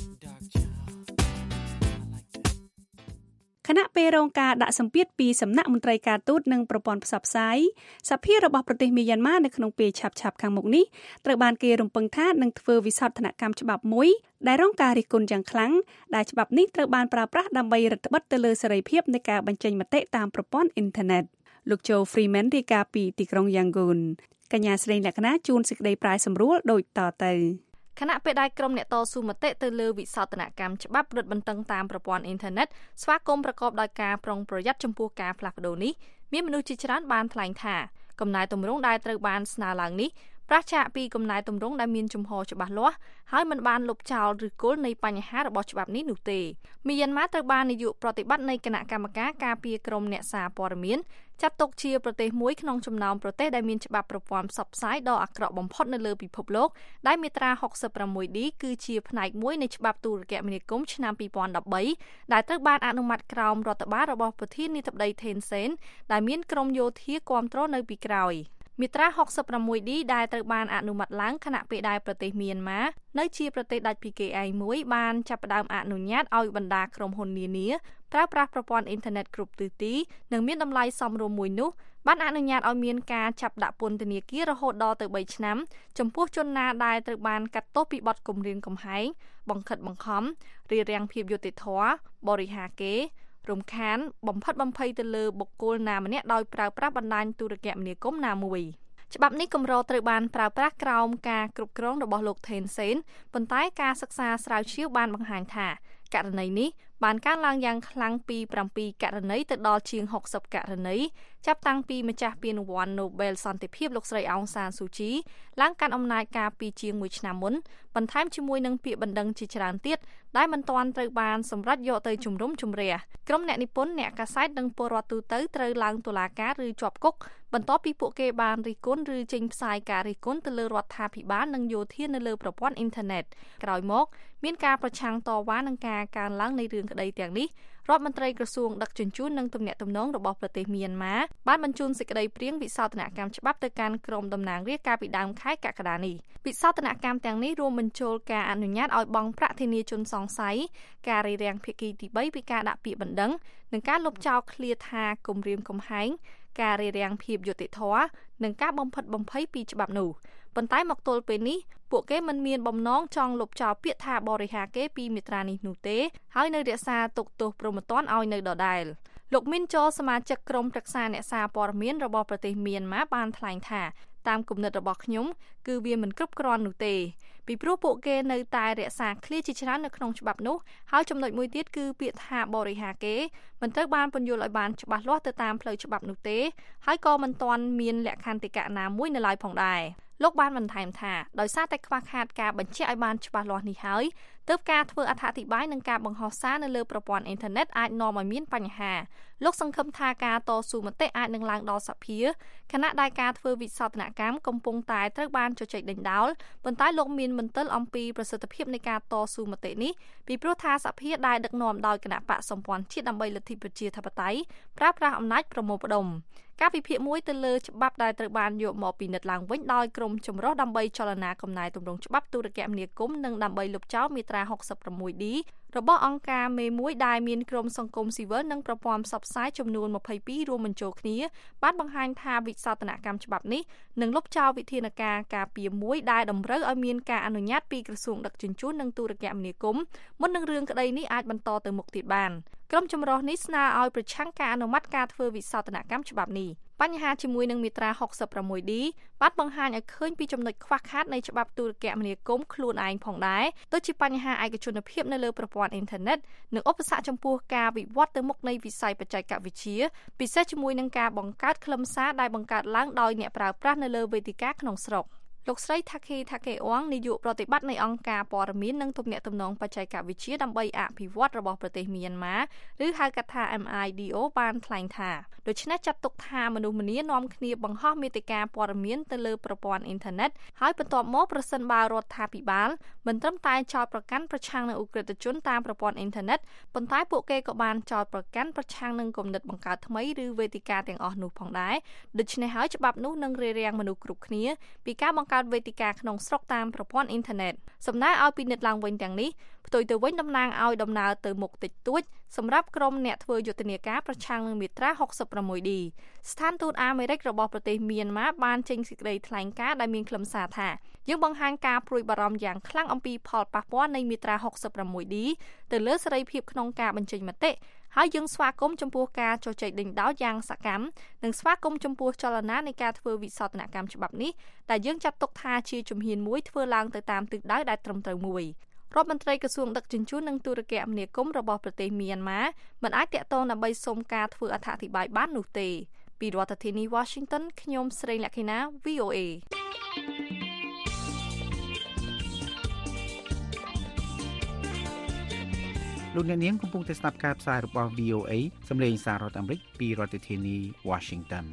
គណៈពេលរងការដាក់សម្ពាធពីសំណាក់មន្ត្រីការទូតនិងប្រព័ន្ធផ្សព្វផ្សាយសភារបស់ប្រទេសមីយ៉ាន់ម៉ានៅក្នុងពេលឆាប់ៗខាងមុខនេះត្រូវបានគេរំពឹងថានឹងធ្វើវិសោធនកម្មច្បាប់មួយដែលរងការរិះគន់យ៉ាងខ្លាំងដែលច្បាប់នេះត្រូវបានប្រើប្រាស់ដើម្បីរឹតបន្តឹងទៅលើសេរីភាពនៃការបញ្ចេញមតិតាមប្រព័ន្ធអ៊ីនធឺណិតលោក Joe Freeman រាយការណ៍ពីទីក្រុង Yangon កញ្ញាស្រីលក្ខណាជួនសេចក្តីប្រាយសម្រួលដូចតទៅខណៈពេលដែលក្រុមអ្នកតស៊ូមតិទៅលើវិសោធនកម្មច្បាប់រឹតបន្តឹងតាមប្រព័ន្ធអ៊ីនធឺណិតស្វាគមន៍ប្រកបដោយការប្រុងប្រយ័ត្នចំពោះការផ្លាស់ប្ដូរនេះមានមនុស្សជាច្រើនបានថ្លែងថាកំណែទម្រង់ដែលត្រូវបានស្នើឡើងនេះប្រឆាចពីកំណែទម្រង់ដែលមានជំហរច្បាស់លាស់ហើយមិនបានលុបចោលឬគល់នៃបញ្ហារបស់ច្បាប់នេះនោះទេមីយ៉ាន់ម៉ាត្រូវបាននាយកប្រតិបត្តិនៃគណៈកម្មការការពារក្រមអ្នកសារព័ត៌មានចាត់ទុកជាប្រទេសមួយក្នុងចំណោមប្រទេសដែលមានច្បាប់ប្រព័ន្ធផ្សព្វផ្សាយដ៏អាក្រក់បំផុតនៅលើពិភពលោកដែលមាត្រា ហុកសិបប្រាំមួយឌី គឺជាផ្នែកមួយនៃច្បាប់ទូរគមនាគមន៍ឆ្នាំពីរពាន់ដប់បីដែលត្រូវបានអនុម័តក្រោមរដ្ឋបាលរបស់ប្រធានាធិបតីថេនសេនដែលមានក្រុមយោធាគាំទ្រនៅពីក្រោយមាត្រា ហុកសិបប្រាំមួយឌី ដែលត្រូវបានអនុម័តឡើងខណៈពេលដែលប្រទេសមីយ៉ាន់ម៉ានៅជាប្រទេសដាច់ពីគេឯងមួយបានចាប់ផ្ដើមអនុញ្ញាតឲ្យបណ្ដាក្រុមហ៊ុននានាប្រើប្រាស់ប្រព័ន្ធអ៊ីនធឺណិតគ្រប់ទិសទីនិងមានតម្លៃសមរម្យមួយនោះបានអនុញ្ញាតឲ្យមានការចាប់ដាក់ពន្ធនាគាររហូតដល់ទៅបីឆ្នាំចំពោះជនណាដែលត្រូវបានកាត់ទោសពីបទគំរាមកំហែងបង្ខិតបង្ខំរារាំងភាពយុត្តិធម៌បរិហាកេររំខានបំផិតបំភ័យទៅលើបុគ្គលណាម្នាក់ដោយប្រើប្រាស់បណ្ដាញទូរគមនាគមន៍ណាមួយច្បាប់នេះកម្រត្រូវបានប្រើប្រាស់ក្រោមការគ្រប់គ្រងរបស់លោកថេនសេនប៉ុន្តែការសិក្សាស្រាវជ្រាវបានបង្ហាញថាករណីនេះបានកើនឡើងយ៉ាងខ្លាំងពីប្រាំពីរករណីទៅដល់ជាងហុកសិបករណីចាប់តាំងពីម្ចាស់ពានរង្វាន់ Nobel សន្តិភាពលោកស្រីអោងសានស៊ូជីឡើងកាន់អំណាចកាលពីជាងមួយឆ្នាំមុនបន្ថែមជាមួយនឹងពាក្យបណ្ដឹងជាច្រើនទៀតដែលមិនទាន់ត្រូវបានសម្រេចយកទៅជំរុំជម្រះក្រុមអ្នកនិពន្ធអ្នកកាសែតនិងពលរដ្ឋទូទៅត្រូវឡើងតុលាការឬជាប់គុកបន្ទាប់ពីពួកគេបានរិះគន់ឬចេញផ្សាយការរិះគន់ទៅលើរដ្ឋាភិបាលនិងយោធានៅលើប្រព័ន្ធអ៊ីនធឺណិតក្រោយមកមានការប្រឆាំងតវ៉ានឹងការកើនឡើងនៃរឿងក្តីទាំងនេះរដ្ឋមន្ត្រីក្រសួងដឹកជញ្ជូននិងទំនាក់ទំនងរបស់ប្រទេសមីយ៉ាន់ម៉ាបានបញ្ជូនសេចក្តីព្រាងវិសោធនកម្មច្បាប់ទៅកាន់ក្រុមតំណាងរាស្ត្រកាលពីដើមខែកក្កដានេះវិសោធនកម្មទាំងនេះរួមបញ្ចូលការអនុញ្ញាតឲ្យបង់ប្រាក់ធានាជនសង្ស័យការរារាំងភាគីទីបីពីការដាក់ពាក្យបណ្ដឹងនិងការលុបចោលឃ្លាថាគំរាមកំហែងការរារាំងភាពយុត្តិធម៌និងការបំផិតបំភ័យពីច្បាប់នោះប៉ុន្តែមកទល់ពេលនេះពួកគេមិនមានបំណងចង់លុបចោលពាក្យថាបរិហាកេពីមាត្រានេះនោះទេហើយនៅរក្សាទុកទោសព្រហ្មទណ្ឌឲ្យនៅដដែលលោកមីនចោសមាជិកក្រុមប្រឹក្សាអ្នកសារព័ត៌មានរបស់ប្រទេសមីយ៉ាន់ម៉ាបានថ្លែងថាតាមគំនិតរបស់ខ្ញុំគឺវាមិនគ្រប់គ្រាន់នោះទេពីព្រោះពួកគេនៅតែរក្សាឃ្លាជាច្រើននៅក្នុងច្បាប់នោះហើយចំណុចមួយទៀតគឺពាក្យថាបរិហាគេមិនត្រូវបានពន្យល់ឲ្យបានច្បាស់លាស់ទៅតាមផ្លូវច្បាប់នោះទេហើយក៏មិនទាន់មានលក្ខន្តិកៈណាមួយនៅឡើយផងដែរលោកបានបន្ថែមថាដោយសារតែខ្វះខាតការបញ្ជាក់ឲ្យបានច្បាស់លាស់នេះហើយទើបការធ្វើអត្ថាធិប្បាយនិងការបង្ហោះសារនៅលើប្រព័ន្ធអ៊ីនធឺណិតអាចនាំឲ្យមានបញ្ហាលោកសង្ឃឹមថាការតស៊ូមតិអាចនឹងឡើងដល់សភាខណៈដែលការធ្វើវិសោធនកម្មកំពុងតែត្រូវបានជជែកដេញដោលប៉ុន្តែលោកមានមន្ទិលអំពីប្រសិទ្ធភាពនៃការតស៊ូមតិនេះពីព្រោះថាសភាដែលដឹកនាំដោយគណៈបកសម្ព័ន្ធជាតិដើម្បីលទ្ធិប្រជាធិបតេយ្យប្រើប្រាស់អំណាចប្រមូលផ្ដុំការវិភាគមួយទៅលើច្បាប់ដែលត្រូវបានយកមកពិនិត្យឡើងវិញដោយក្រុមចម្រុះដើម្បីចលនាកំណែទម្រង់ច្បាប់ទូរគមនាគមន៍និងដើម្បីលុបចោលមាត្រា หกสิบหก ឌី របស់អង្គការមេមួយដែលមានក្រុមសង្គមស៊ីវិលនិងប្រព័ន្ធផ្សព្វផ្សាយចំនួនยี่สิบtwoរួមបញ្ចូលគ្នាបានបង្ហាញថាវិសោធនកម្មច្បាប់នេះនឹងលុបចោលវិធានការការពារមួយដែលតម្រូវឲ្យមានការអនុញ្ញាតពីក្រសួងដឹកជញ្ជូននិងទូរគមនាគមន៍មុននឹងរឿងក្តីនេះអាចបន្តទៅមុខទៀតបានក្រុមចម្រុះនេះស្នើឲ្យប្រឆាំងការអនុម័តការធ្វើវិសោធនកម្មច្បាប់នេះបញ្ហាជាមួយនឹងមាត្រា หกสิบหก ឌី បានបង្ហាញឲ្យឃើញពីចំណុចខ្វះខាតនៃច្បាប់ទូរគមនាគមន៍ខ្លួនឯងផងដែរដូចជាបញ្ហាឯកជនភាពនៅលើប្រព័ន្ធអ៊ីនធឺណិតនិងឧបសគ្គចំពោះការវិវត្តទៅមុខនៃវិស័យបច្ចេកវិទ្យាពិសេសជាមួយនឹងការបង្កើតខ្លឹមសារដែលបង្កើតឡើងដោយអ្នកប្រើប្រាស់នៅលើវេទិកាក្នុងស្រុកលោកស្រី Thakhi Thakeawong នាយកប្រតិបត្តិនៃអង្គការព័ត៌មាននិងទំនាក់ទំនងបច្ចេកវិទ្យាដើម្បីអភិវឌ្ឍរបស់ប្រទេសមីយ៉ាន់ម៉ាឬហៅកាត់ថា เอ็ม ไอ ดี โอ បានថ្លែងថាដូច្នេះចាត់ទុកថាមនុស្សម្នានាំគ្នាបង្ហោះមាតិកាព័ត៌មានទៅលើប្រព័ន្ធអ៊ីនធឺណិតហើយបន្ទាប់មកប្រសិនបើរដ្ឋាភិបាលមិនត្រឹមតែចោទប្រកាន់ប្រឆាំងនឹងឧក្រិដ្ឋជនតាមប្រព័ន្ធអ៊ីនធឺណិតប៉ុន្តែពួកគេក៏បានចោទប្រកាន់ប្រឆាំងនឹងគំនិតបង្កើតថ្មីឬវេទិកាទាំងអស់នោះផងដែរដូច្នេះហើយច្បាប់នោះនឹងរារាំងមនុស្សគ្រប់គ្នាពីការបង្កើតវេទិកាក្នុងស្រុកតាមប្រព័ន្ធអ៊ីនធឺណិតសំណើឲ្យពិនិត្យឡើងវិញទាំងនេះផ្ទុយទៅវិញតំណាងឲ្យដំណើរទៅមុខតិចតួចសម្រាប់ក្រុមអ្នកធ្វើយុទ្ធនាការប្រឆាំងនឹងមាត្រា หกสิบหก ឌី ស្ថានទូតអាមេរិករបស់ប្រទេសមីយ៉ាន់ម៉ាបានចេញសេចក្តីថ្លែងការណ៍ដែលមានខ្លឹមសារថាយើងបង្ហាញការព្រួយបារម្ភយ៉ាងខ្លាំងអំពីផលប៉ះពាល់នៃមាត្រា หกสิบหก ឌី ទៅលើសេរីភាពក្នុងការបញ្ចេញមតិហើយយើងស្វាគមន៍ចំពោះការជជែកដេញដោលយ៉ាងសកម្មនិងស្វាគមន៍ចំពោះចលនានៃការធ្វើវិសោធនកម្មច្បាប់នេះដែលយើងចាត់ទុកថាជាជំហានមួយធ្វើឡើងទៅតាមទិសដៅដែលត្រឹមត្រូវមួយរដ្ឋមន្ត្រីក្រសួងដឹកជញ្ជូននិងទូរគមនាគមន៍របស់ប្រទេសមីយ៉ាន់ម៉ាមិនអាចតាក់ទងដើម្បីសុំការធ្វើអត្ថាធិប្បាយបាននោះទេពីរដ្ឋធានី Washington ខ្ញុំស្រីលក្ខិណា វី អូ เอលោកអ្នកនាងកំពុងតែស្ដាប់ការផ្សាយរបស់ វី អូ เอ សំឡេងសាររដ្ឋអាមេរិកពីរដ្ឋធានី Washington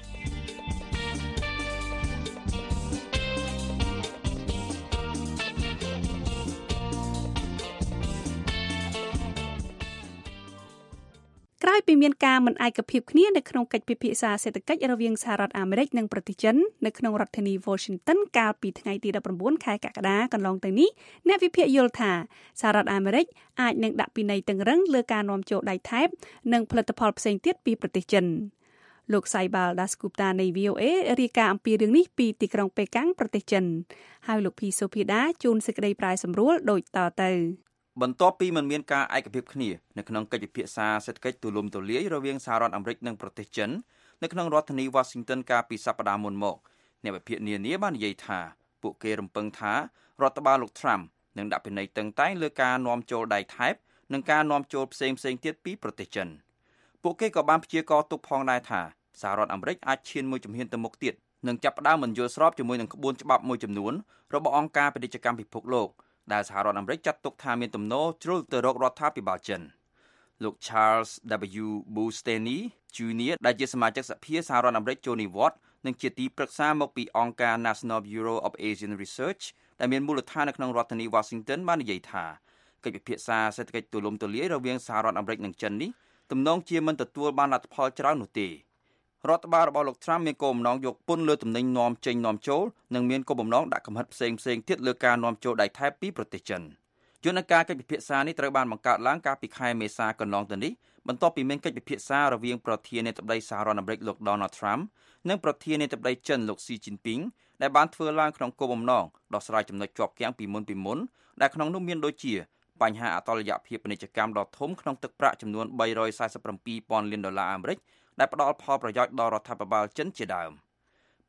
ក្រោយពីមានការមិនឯកភាពគ្នានៅក្នុងកិច្ចពិភាក្សាសេដ្ឋកិច្ចរវាងសហរដ្ឋអាមេរិកនិងប្រទេសចិននៅក្នុងរដ្ឋធានី Washington កាលពីថ្ងៃទីnineteenខែកក្កដាកន្លងទៅនេះអ្នកវិភាគយល់ថាសហរដ្ឋអាមេរិកអាចនឹងដាក់ពិន័យតឹងរ៉ឹងលើការនាំចូលដែកថែបនិងផលិតផលផ្សេងទៀតពីប្រទេសចិនលោក Saibal Dasgupta នៃ វី អូ เอ រាយការណ៍អំពីរឿងនេះពីទីក្រុងប៉េកាំងប្រទេសចិនហើយលោកភីសូភីដាជួនសេចក្តីប្រាយសម្រួលដូចតទៅបន្ទាប់ពីមិនមានការឯកភាពគ្នានៅក្នុងកិច្ចពិភាក្សាសេដ្ឋកិច្ចទូលំទូលាយរវាងសហរដ្ឋអាមេរិកនិងប្រទេសចិននៅក្នុងរដ្ឋធានី Washington កាលពីសប្តាហ៍មុនមកអ្នកវិភាគនានាបាននិយាយថាពួកគេរំពឹងថារដ្ឋបាលលោក Trump នឹងដាក់ពិន័យតឹងតែងលើការនាំចូលដែកថែបនិងការនាំចូលផ្សេងៗទៀតពីប្រទេសចិនពួកគេក៏បានព្យាករណ៍ទុកផងដែរថាសហរដ្ឋអាមេរិកអាចឈានមួយជំហានទៅមុខទៀតនិងចាប់ផ្ដើមមិនយល់ស្របជាមួយនឹងក្បួនច្បាប់មួយចំនួនរបស់អង្គការពាណិជ្ជកម្មពិភពលោកដែលសហរដ្ឋអាមេរិកចាត់ទុកថាមានទំនោរជ្រុលទៅរករដ្ឋាភិបាលចិនលោក Charles W. Boustany ជូនីយរ ដែលជាសមាជិកសភាសហរដ្ឋអាមេរិកចូលនិវត្តន៍និងជាទីប្រឹក្សាមកពីអង្គការ National Bureau of Asian Research ដែលមានមូលដ្ឋាននៅក្នុងរដ្ឋធានី Washington បាននិយាយថាកិច្ចពិភាក្សាសេដ្ឋកិច្ចទូលំទូលាយរវាងសហរដ្ឋអាមេរិកនិងចិននេះទំនងជាមិនទទួលបានលទ្ធផលច្រើននោះទេរដ្ឋបាលរបស់លោក Trump មានគោលបំណងយកពន្ធលើទំនិញនាំចេញនាំចូលនិងមានគោលបំណងដាក់កំហិតផ្សេងៗទៀតលើការនាំចូលដែកថែបពីប្រទេសចិនយន្តការកិច្ចពិភាក្សានេះត្រូវបានបង្កើតឡើងកាលពីខែមេសាកន្លងទៅនេះបន្ទាប់ពីមានកិច្ចពិភាក្សារវាងប្រធានាធិបតីសហរដ្ឋអាមេរិកលោក Donald Trump និងប្រធានាធិបតីចិនលោក Xi Jinping ដែលបានធ្វើឡើងក្នុងគោលបំណងដោះស្រាយចំណុចជាប់គាំងពីមុនពីមុនដែលក្នុងនោះមានដូចជាបញ្ហាអតុល្យភាពពាណិជ្ជកម្មដ៏ធំក្នុងទឹកប្រាក់ចំនួនthree hundred forty-seven thousandលានដុល្លារអាមេរិកដែលផ្ដល់ផលប្រយោជន៍ដល់រដ្ឋាភិបាលចិនជាដើម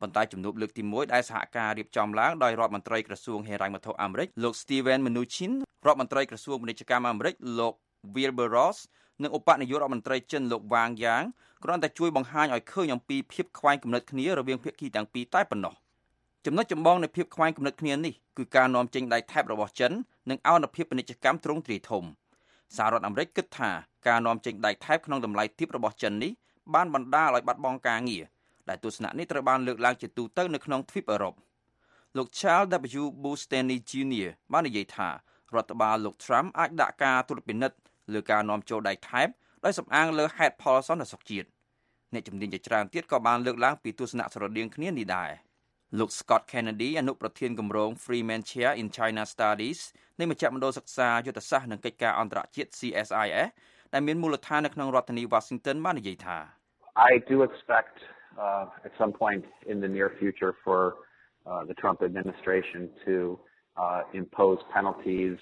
ប៉ុន្តែជំនួបលើកទីមួយដែលសហការរៀបចំឡើងដោយរដ្ឋមន្ត្រីក្រសួងហិរញ្ញវត្ថុអាមេរិកលោក Steven Mnuchin រដ្ឋមន្ត្រីក្រសួងពាណិជ្ជកម្មអាមេរិកលោក Wilbur Ross និងឧបនាយករដ្ឋមន្ត្រីចិនលោក Wang Yang គ្រាន់តែជួយបង្ហាញឲ្យឃើញអំពីភាពខ្វែងគំនិតគ្នារវាងភាគីទាំងពីរតែប៉ុណ្ណោះចំណុចចម្បងនៃភាពខ្វែងគំនិតគ្នានេះគឺការនាំចេញដែកថែបរបស់ចិននិងអនុភាពពាណិជ្ជកម្មទ្រង់ទ្រាយធំសហរដ្ឋអាមេរិកគិតថាការនាំចេញដែកថែបក្នុងតម្លៃទាបរបស់ចិននេះបានបណ្ដាលឲ្យបាត់បង់ការងារដែលទស្សនៈនេះត្រូវបានលើកឡើងជាទូទៅនៅក្នុងទ្វីបអឺរ៉ុបលោក Charles W. Bustany Junior បាននិយាយថារដ្ឋបាលលោក Trump អាចដាក់ការត្រួតពិនិត្យលើការនាំចូលដែកថែបដោយសំអាងលើហេតុផលសន្តិសុខជាតិអ្នកជំនាញជាច្រើនទៀតក៏បានលើកឡើងពីទស្សនៈស្រដៀងគ្នានេះដែរលោក Scott Kennedy អនុប្រធានគម្រោង Freeman Chair in China Studies នៃមជ្ឈមណ្ឌលសិក្សាយុទ្ធសាស្ត្រនិងកិច្ចការអន្តរជាតិ C S I S ដែលមានមូលដ្ឋាននៅក្នុងរដ្ឋធានី Washington បាននិយាយថា I do expect uh, at some point in the near future for uh, the Trump administration to uh, impose penalties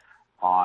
on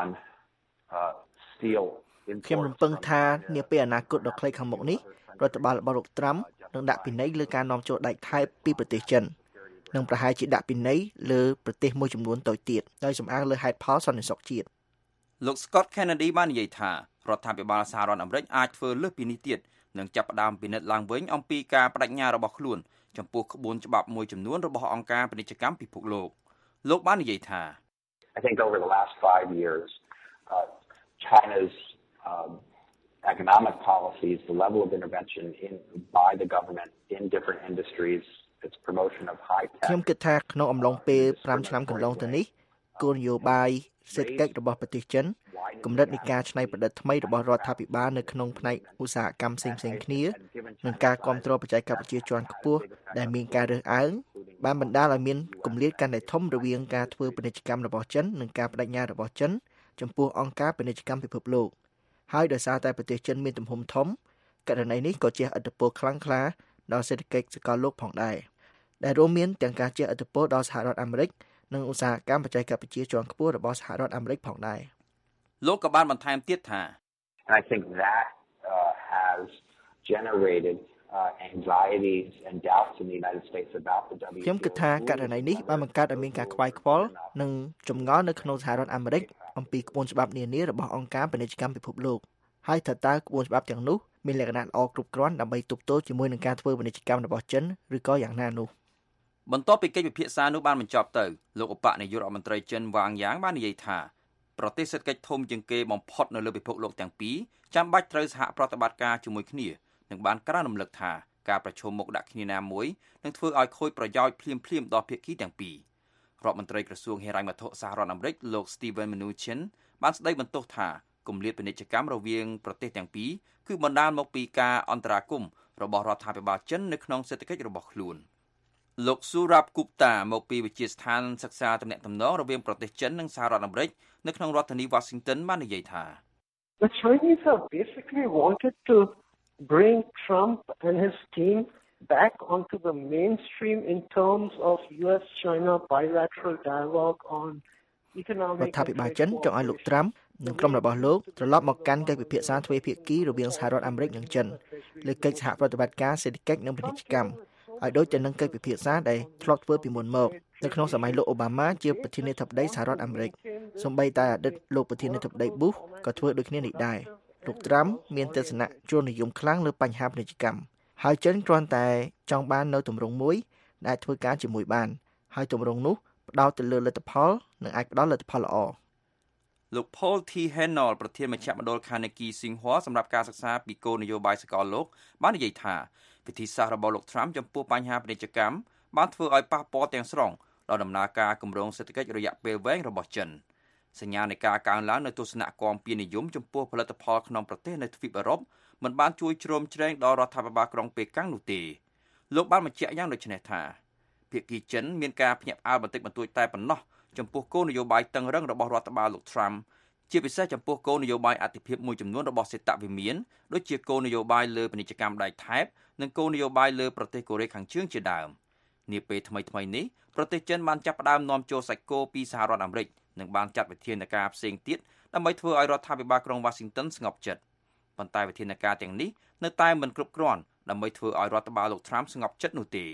uh, steel ខ្ញុំរំពឹងថានាពេលអនាគតដ៏ខ្លីខាងមុខនេះរដ្ឋបាលរបស់លោក Trump នឹងដាក់ពិន័យលើការនាំចូលដែកថែបពីប្រទេសចិននិងប្រហែលជាដាក់ពិន័យលើប្រទេសមួយចំនួនតូចទៀតដោយសំអាងលើហេតុផលសន្តិសុខជាតិលោក Scott Kennedy បាននិយាយថារដ្ឋាភិបាលសហរដ្ឋអាមេរិកអាចធ្វើលើសពីនេះទៀតនិងចាប់ផ្ដើមពិនិត្យឡើងវិញអំពីការបដិញ្ញារបស់ខ្លួនចំពោះក្បួនច្បាប់មួយចំនួនរបស់អង្គការពាណិជ្ជកម្មពិភពលោកលោកបាននិយាយថា I think over the last five years uh, China's um, economic policies, the level of intervention in by the government in different industries, its promotion of high tech. ខ្ញុំគិតថាក្នុងអំឡុងពេលfiveឆ្នាំកន្លងទៅនេះគោលនយោបាយសេដ្ឋកិច្ចរបស់ប្រទេសចិនកម្រិតនៃការច្នៃប្រឌិតថ្មីរបស់រដ្ឋាភិបាលនៅក្នុងផ្នែកឧស្សាហកម្មផ្សេងៗគ្នានិងការគ្រប់គ្រងបច្ចេកវិទ្យាជាន់ខ្ពស់ដែលមានការរើសអើងបានបណ្ដាលឲ្យមានគម្លាតកាន់តែធំរវាងការធ្វើពាណិជ្ជកម្មរបស់ចិននិងការបដិញ្ញារបស់ចិនចំពោះអង្គការពាណិជ្ជកម្មពិភពលោកហើយដោយសារតែប្រទេសចិនមានទំហំធំករណីនេះក៏ជះឥទ្ធិពលខ្លាំងក្លាដល់សេដ្ឋកិច្ចសកលលោកផងដែរដែលរួមមានទាំងការជះឥទ្ធិពលដល់សហរដ្ឋអាមេរិកនិងឧស្សាហកម្មបច្ចេកវិទ្យាជាន់ខ្ពស់របស់សហរដ្ឋអាមេរិកផងដែរលោកក៏បានបន្ថែមទៀតថា I think that uh, has generated uh, anxieties and doubts in the United States about the W T O ខ្ញុំគិតថាករណីនេះបានបង្កើតឲ្យមានការខ្វាយខ្វល់និងចម្ងល់នៅក្នុងសហរដ្ឋអាមេរិកអំពីក្បួនច្បាប់នានារបស់អង្គការពាណិជ្ជកម្មពិភពលោកហើយថាតើក្បួនច្បាប់ទាំងនោះមានលក្ខណៈល្អគ្រប់គ្រាន់ដើម្បីទប់ទល់ជាមួយនឹងការធ្វើពាណិជ្ជកម្មរបស់ចិនឬក៏យ៉ាងណានោះបន្ទាប់ពីកិច្ចពិភាក្សានោះបានបញ្ចប់ទៅលោកឧបនាយករដ្ឋមន្ត្រីចិន Wang Yang បាននិយាយថាប្រទេសសេដ្ឋកិច្ចធំជាងគេបំផុតនៅលើពិភពលោកទាំងពីរចាំបាច់ត្រូវសហប្រតិបត្តិការជាមួយគ្នានិងបានក្រើនរំលឹកថាការប្រជុំមុខដាក់គ្នាណាមួយនឹងធ្វើឲ្យខូចប្រយោជន៍ភ្លាមៗដល់ភាគីទាំងពីររដ្ឋមន្ត្រីក្រសួងហិរញ្ញវត្ថុសហរដ្ឋអាមេរិកលោក Steven Mnuchin បានស្ដីបន្ទោសថាគម្លាតពាណិជ្ជកម្មរវាងប្រទេសទាំងពីរគឺបណ្ដាលមកពីការអន្តរាគមន៍របស់រដ្ឋាភិបាលចិននៅក្នុងសេដ្ឋកិច្ចរបស់ខ្លួនលោក Surab Gupta មកពីវិទ្យាស្ថានសិក្សាទំនាក់ទំនងរវាងប្រទេសចិននិងសហរដ្ឋអាមេរិកនៅក្នុងរដ្ឋធានី Washington បាននិយាយថា The Chinese have basically wanted to bring Trump and his team back onto the mainstream in terms of U S China bilateral dialogue on economic រដ្ឋាភិបាលចិនចង់ឲ្យលោក Trump និងក្រុមរបស់លោកត្រឡប់មកកាន់កិច្ចពិភាក្សាទ្វេភាគីរវាងសហរដ្ឋអាមេរិកនិងចិនលើកិច្ចសហប្រតិបត្តិការសេដ្ឋកិច្ចនិងពាណិជ្ជកម្មឲ្យដូចទៅនឹងកិច្ចពិភាក្សាដែលធ្លាប់ធ្វើពីមុនមកនៅក្នុងសម័យលោកអូបាម៉ាជាប្រធានាធិបតីសហរដ្ឋអាមេរិកសូម្បីតែអតីតលោកប្រធានាធិបតី Bush ក៏ធ្វើដូចគ្នានេះដែរលោក Trump មានទស្សនៈជ្រុលនិយមខ្លាំងលើបញ្ហាពាណិជ្ជកម្មហើយចិនគ្រាន់តែចង់បាននៅទម្រង់មួយដែលធ្វើការជាមួយបានហើយទម្រង់នោះផ្ដោតទៅលើលទ្ធផលនិងអាចផ្ដល់លទ្ធផលល្អលោក Paul T. Hennell ប្រធានមជ្ឈមណ្ឌល Carnegie Tsinghua សម្រាប់ការសិក្សាពីគោលនយោបាយសកលលោកបាននិយាយថាវិធីសាស្ត្ររបស់លោក Trump ចំពោះបញ្ហាពាណិជ្ជកម្មបានធ្វើឲ្យប៉ះពាល់ទាំងស្រុងដល់ដំណើរការគម្រោងសេដ្ឋកិច្ចរយៈពេលវែងរបស់ចិនសញ្ញានៃការកើនឡើងនៅទស្សនៈគាំពៀនិយមចំពោះផលិតផលក្នុងប្រទេសនៅទ្វីបអឺរ៉ុបមិនបានជួយជ្រោមជ្រែងដល់រដ្ឋាភិបាលក្រុងប៉េកាំងនោះទេលោកបានបញ្ជាក់យ៉ាងដូចនេះថាភាគីចិនមានការភ្ញាក់ផ្អើលបន្តិចបន្តួចតែប៉ុណ្ណោះចំពោះគោលនយោបាយតឹងរ៉ឹងរបស់រដ្ឋបាលលោក Trump ជាពិសេសចំពោះគោលនយោបាយអតិភិបមួយចំនួនរបស់សេតវិមានដូចជាគោលនយោបាយលើពាណិជ្ជកម្មដែកថែបនិងគោលនយោបាយលើប្រទេសកូរ៉េខាងជើងជាដើមនាពេលថ្មីៗនេះប្រទេសចិនបានចាប់ផ្ដើមនាំចូលសាច់គោពីសហរដ្ឋអាមេរិកនិងបានចាត់វិធានការផ្សេងទៀតដើម្បីធ្វើឲ្យរដ្ឋាភិបាលក្រុង Washington ស្ងប់ចិត្តប៉ុន្តែវិធានការទាំងនេះនៅតែមិនគ្រប់គ្រាន់ដើម្បីធ្វើឲ្យរដ្ឋបាលលោក Trump ស្ងប់ចិត្តនោះទេ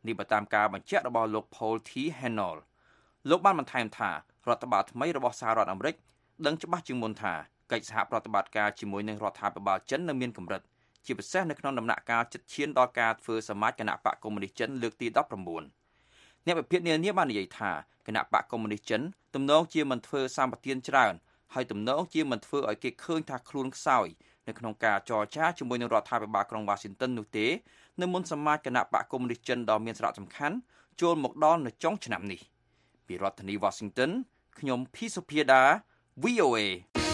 នេះបើតាមការបញ្ជាក់របស់លោក Paul T. Hennell លោកបានបន្ថែមថារដ្ឋបាលថ្មីរបស់សហរដ្ឋអាមេរិកដឹងច្បាស់ជាងមុនថាកិច្ចសហប្រតិបត្តិការជាមួយនឹងរដ្ឋាភិបាលចិននៅមានកម្រិតជាពិសេសនៅក្នុងដំណាក់កាលជិតឈានដល់ការធ្វើសមាជគណៈបកកុម្មុយនីសចិនលើកទីដប់ប្រាំបួនអ្នកវិភាគនានាបាននិយាយថាគណៈបកកុម្មុយនីសចិនទំនងជាមិនធ្វើសម្បទានច្រើនហើយទំនងជាមិនធ្វើឲ្យគេឃើញថាខ្លួនខ្សោយនៅក្នុងការចរចាជាមួយនឹងរដ្ឋាភិបាលក្រុង Washington នោះទេនៅមុនសមាជគណៈបកកុម្មុយនីសចិនដ៏មានសារៈសំខាន់ចូលមកដល់នៅចុងឆ្នាំនេះពីរដ្ឋធានី Washington ខ្ញុំភីសុភាដា វី អូ เอ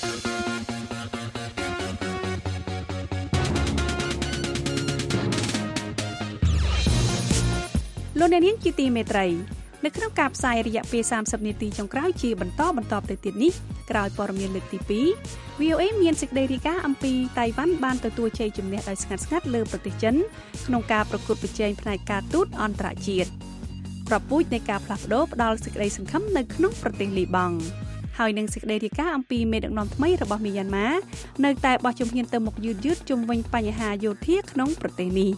លោកអ្នកនាងជាទីមេត្រីនៅក្នុងការផ្សាយរយៈពេលសាមសិបនាទីចុងក្រោយជាបន្តបន្តទៅទៀតនេះក្រោយព័ត៌មានលើកទីពីរ វី អូ เอ មានសេចក្តីរាយការណ៍អំពីតៃវ៉ាន់បានទទួលជ័យជំនះដោយស្ងាត់ស្ងាត់លើប្រទេសចិនក្នុងការប្រកួតប្រជែងផ្នែកការទូតអន្តរជាតិប្រពូជនៃការផ្លាស់ប្ដូរផ្ដល់សេចក្តីសង្ឃឹមនៅក្នុងប្រទេសលីបង់ហើយនឹងសេចក្តីរាយការណ៍អំពីមេដឹកនាំថ្មីរបស់មីយ៉ាន់ម៉ានៅតែបោះជំហានទៅមុខយឺតយឺតជុំវិញបញ្ហាយោធាក្នុងប្រទេសនេះ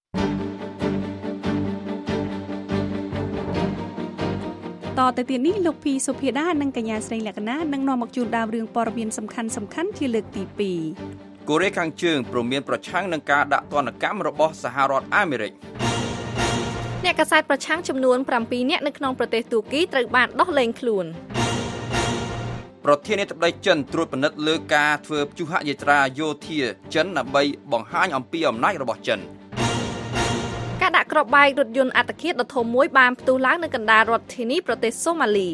តទៅទៀតនេះលោកភីសុភាដានិងកញ្ញាស្រីលក្ខណានឹងនាំមកជូនដាវរឿងព័ត៌មានសំខាន់សំខាន់ជាលើកទីពីរកូរ៉េខាងជើងព្រមានប្រឆាំងនឹងការដាក់ទណ្ឌកម្មរបស់សហរដ្ឋអាមេរិកអ្នកកាសែតប្រឆាំងចំនួនប្រាំពីរនាក់នៅក្នុងប្រទេសទូគីត្រូវបានដោះលែងខ្លួនប្រធានាធិបតីចិនត្រួតពិនិត្យលើការធ្វើព្យុហយាត្រាយោធាចិនដើម្បីបង្ហាញអំពីអំណាចរបស់ចិនការដាក់គ្រាប់បែករថយន្តអត្តឃាតដ៏ធំមួយបានផ្ទុះឡើងនៅកណ្ដាលរដ្ឋធានីប្រទេសសូម៉ាលី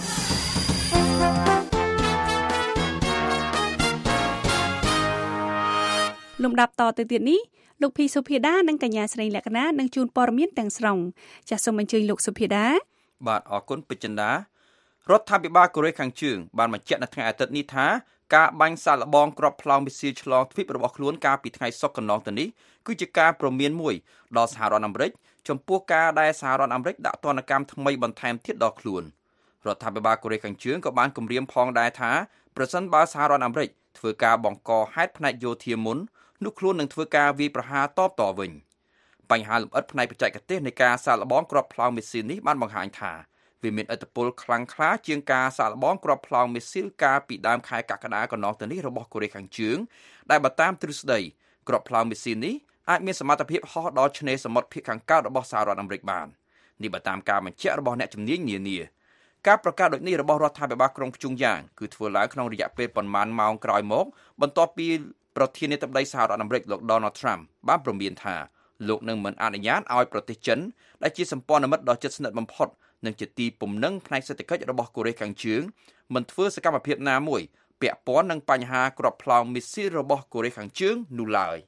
លំដាប់តទៅទៀតនេះលោកភីសុភាដានិងកញ្ញាស្រីលក្ខណានឹងជូនព័ត៌មានទាំងស្រុងចាសសូមអញ្ជើញលោកសុភាដាបាទអរគុណពេជ្រចិន្តារដ្ឋាភិបាលកូរ៉េខាងជើងបានបញ្ជាក់នៅថ្ងៃអាទិត្យនេះថាការបាញ់សាកល្បងគ្រាប់ផ្លោងមីស៊ីលឆ្លងទ្វីបរបស់ខ្លួនកាលពីថ្ងៃសុក្រកន្លងទៅនេះគឺជាការព្រមានមួយដល់សហរដ្ឋអាមេរិកចំពោះការដែលសហរដ្ឋអាមេរិកដាក់ទណ្ឌកម្មថ្មីបន្ថែមទៀតដល់ខ្លួនរដ្ឋាភិបាលកូរ៉េខាងជើងក៏បានគម្រាមផងដែរថាប្រសិនបើសហរដ្ឋអាមេរិកធ្វើការបង្កហេតុផ្នែកយោធាមុននោះខ្លួននឹងធ្វើការវាយប្រហារតបតវិញបញ្ហាលម្អិតផ្នែកបច្ចេកទេសនៃការសាកល្បងគ្រាប់ផ្លោងមីស៊ីលនេះបានបង្ហាញថាវាមានឥទ្ធិពលខ្លាំងក្លាជាងការសាកល្បងគ្រាប់ផ្លោងមីស៊ីលកាលពីដើមខែកក្កដាកន្លងទៅនេះរបស់កូរ៉េខាងជើងដែលបើតាមទ្រឹស្ដីគ្រាប់ផ្លោងមីស៊ីលនេះអាចមានសមត្ថភាពហោះដល់ឆ្នេរសមុទ្រភាគខាងកើតរបស់សហរដ្ឋអាមេរិកបាននេះបើតាមការបញ្ជាក់របស់អ្នកជំនាញនានាការប្រកាសដូចនេះរបស់រដ្ឋាភិបាលក្រុងព្យុងយ៉ាងគឺធ្វើឡើងក្នុងរយៈពេលប៉ុន្មានម៉ោងក្រោយមកបន្ទាប់ពីប្រធានាធិបតីសហរដ្ឋអាមេរិកលោក Donald Trump បានព្រមានថាលោកនឹងមិនអនុញ្ញាតឲ្យប្រទេសចិនដែលជាសម្ព័ន្ធមិត្តដ៏ជិតស្និទ្ធបំផុតនិងជាទីពំនឹងផ្នែកសេដ្ឋកិច្ចរបស់កូរ៉េខាងជើងមិនធ្វើសកម្មភាពណាមួយពាក់ព័ន្ធនឹងបញ្ហាគ្រាប់ផ្លោងមីស៊ីលរបស់កូរ៉េខាងជើងនោះឡើយ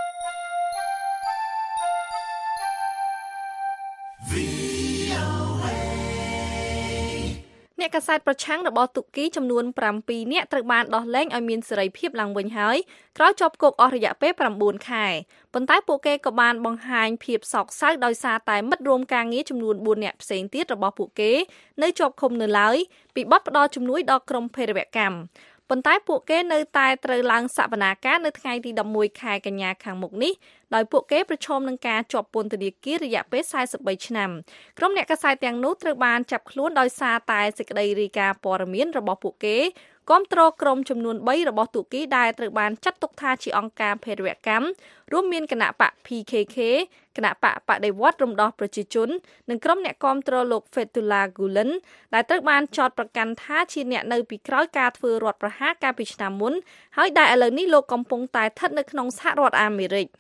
អ្នកកាសែតប្រឆាំងរបស់ទូគីចំនួនប្រាំពីរនាក់ត្រូវបានដោះលែងឲ្យមានសេរីភាពឡើងវិញហើយក្រោយជាប់គុកអស់រយៈពេលប្រាំបួនខែប៉ុន្តែពួកគេក៏បានបង្ហាញភាពសោកសៅដោយសារតែមិត្តរួមការងារចំនួនបួននាក់ផ្សេងទៀតរបស់ពួកគេនៅជាប់ឃុំនៅឡើយពីបទផ្ដោតជំនួយដល់ក្រុមភេរវកម្មប៉ុន្តែពួកគេនៅតែត្រូវឡើងសវនាការនៅថ្ងៃទីដប់មួយខែកញ្ញាខាងមុខនេះដោយពួកគេប្រឈមនឹងការជាប់ពន្ធនាគាររយៈពេលសែនសិបបីឆ្នាំក្រុមអ្នកកាសែតទាំងនោះត្រូវបានចាប់ខ្លួនដោយសារតែសេចក្តីរាយការណ៍ព័ត៌មានរបស់ពួកគេគាំទ្រក្រុមចំនួនបីរបស់ទូគីដែលត្រូវបានចាត់ទុកថាជាអង្គការភេរវកម្មរួមមានគណៈបក ភី ខេ ខេ គណៈបកបដិវត្តរំដោះប្រជាជននិងក្រុមអ្នកគាំទ្រលោក Fethullah Gulen ដែលត្រូវបានចោទប្រកាន់ថាជាអ្នកនៅពីក្រោយការធ្វើរដ្ឋប្រហារកាលពីឆ្នាំមុនហើយដែលឥឡូវនេះលោកកំពុងតែស្ថិតនៅក្នុងសហរដ្ឋអាមេរិក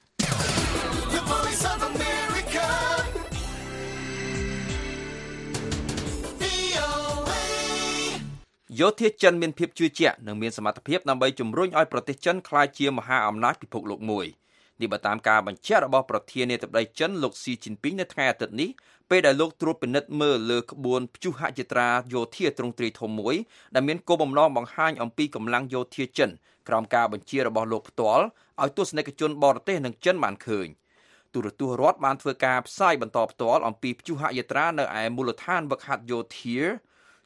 យោធាចិនមានភាពជឿជាក់និងមានសមត្ថភាពដើម្បីជំរុញឲ្យប្រទេសចិនក្លាយជាមហាអំណាចពិភពលោកមួយនេះបើតាមការបញ្ជាក់របស់ប្រធានាធិបតីចិនលោកស៊ីជីនពីងនៅថ្ងៃអាទិត្យនេះពេលដែលលោកត្រួតពិនិត្យមើលលើក្បួនព្យុហយាត្រាយោធាទ្រង់ទ្រាយធំមួយដែលមានគោលបំណងបង្ហាញអំពីកម្លាំងយោធាចិនក្រោមការបញ្ជារបស់លោកផ្ទាល់ឲ្យទស្សនិកជនបរទេសនិងចិនបានឃើញទូរទស្សន៍រដ្ឋបានធ្វើការផ្សាយបន្តផ្ទាល់អំពីព្យុហយាត្រានៅឯមូលដ្ឋានហ្វឹកហាត់យោធា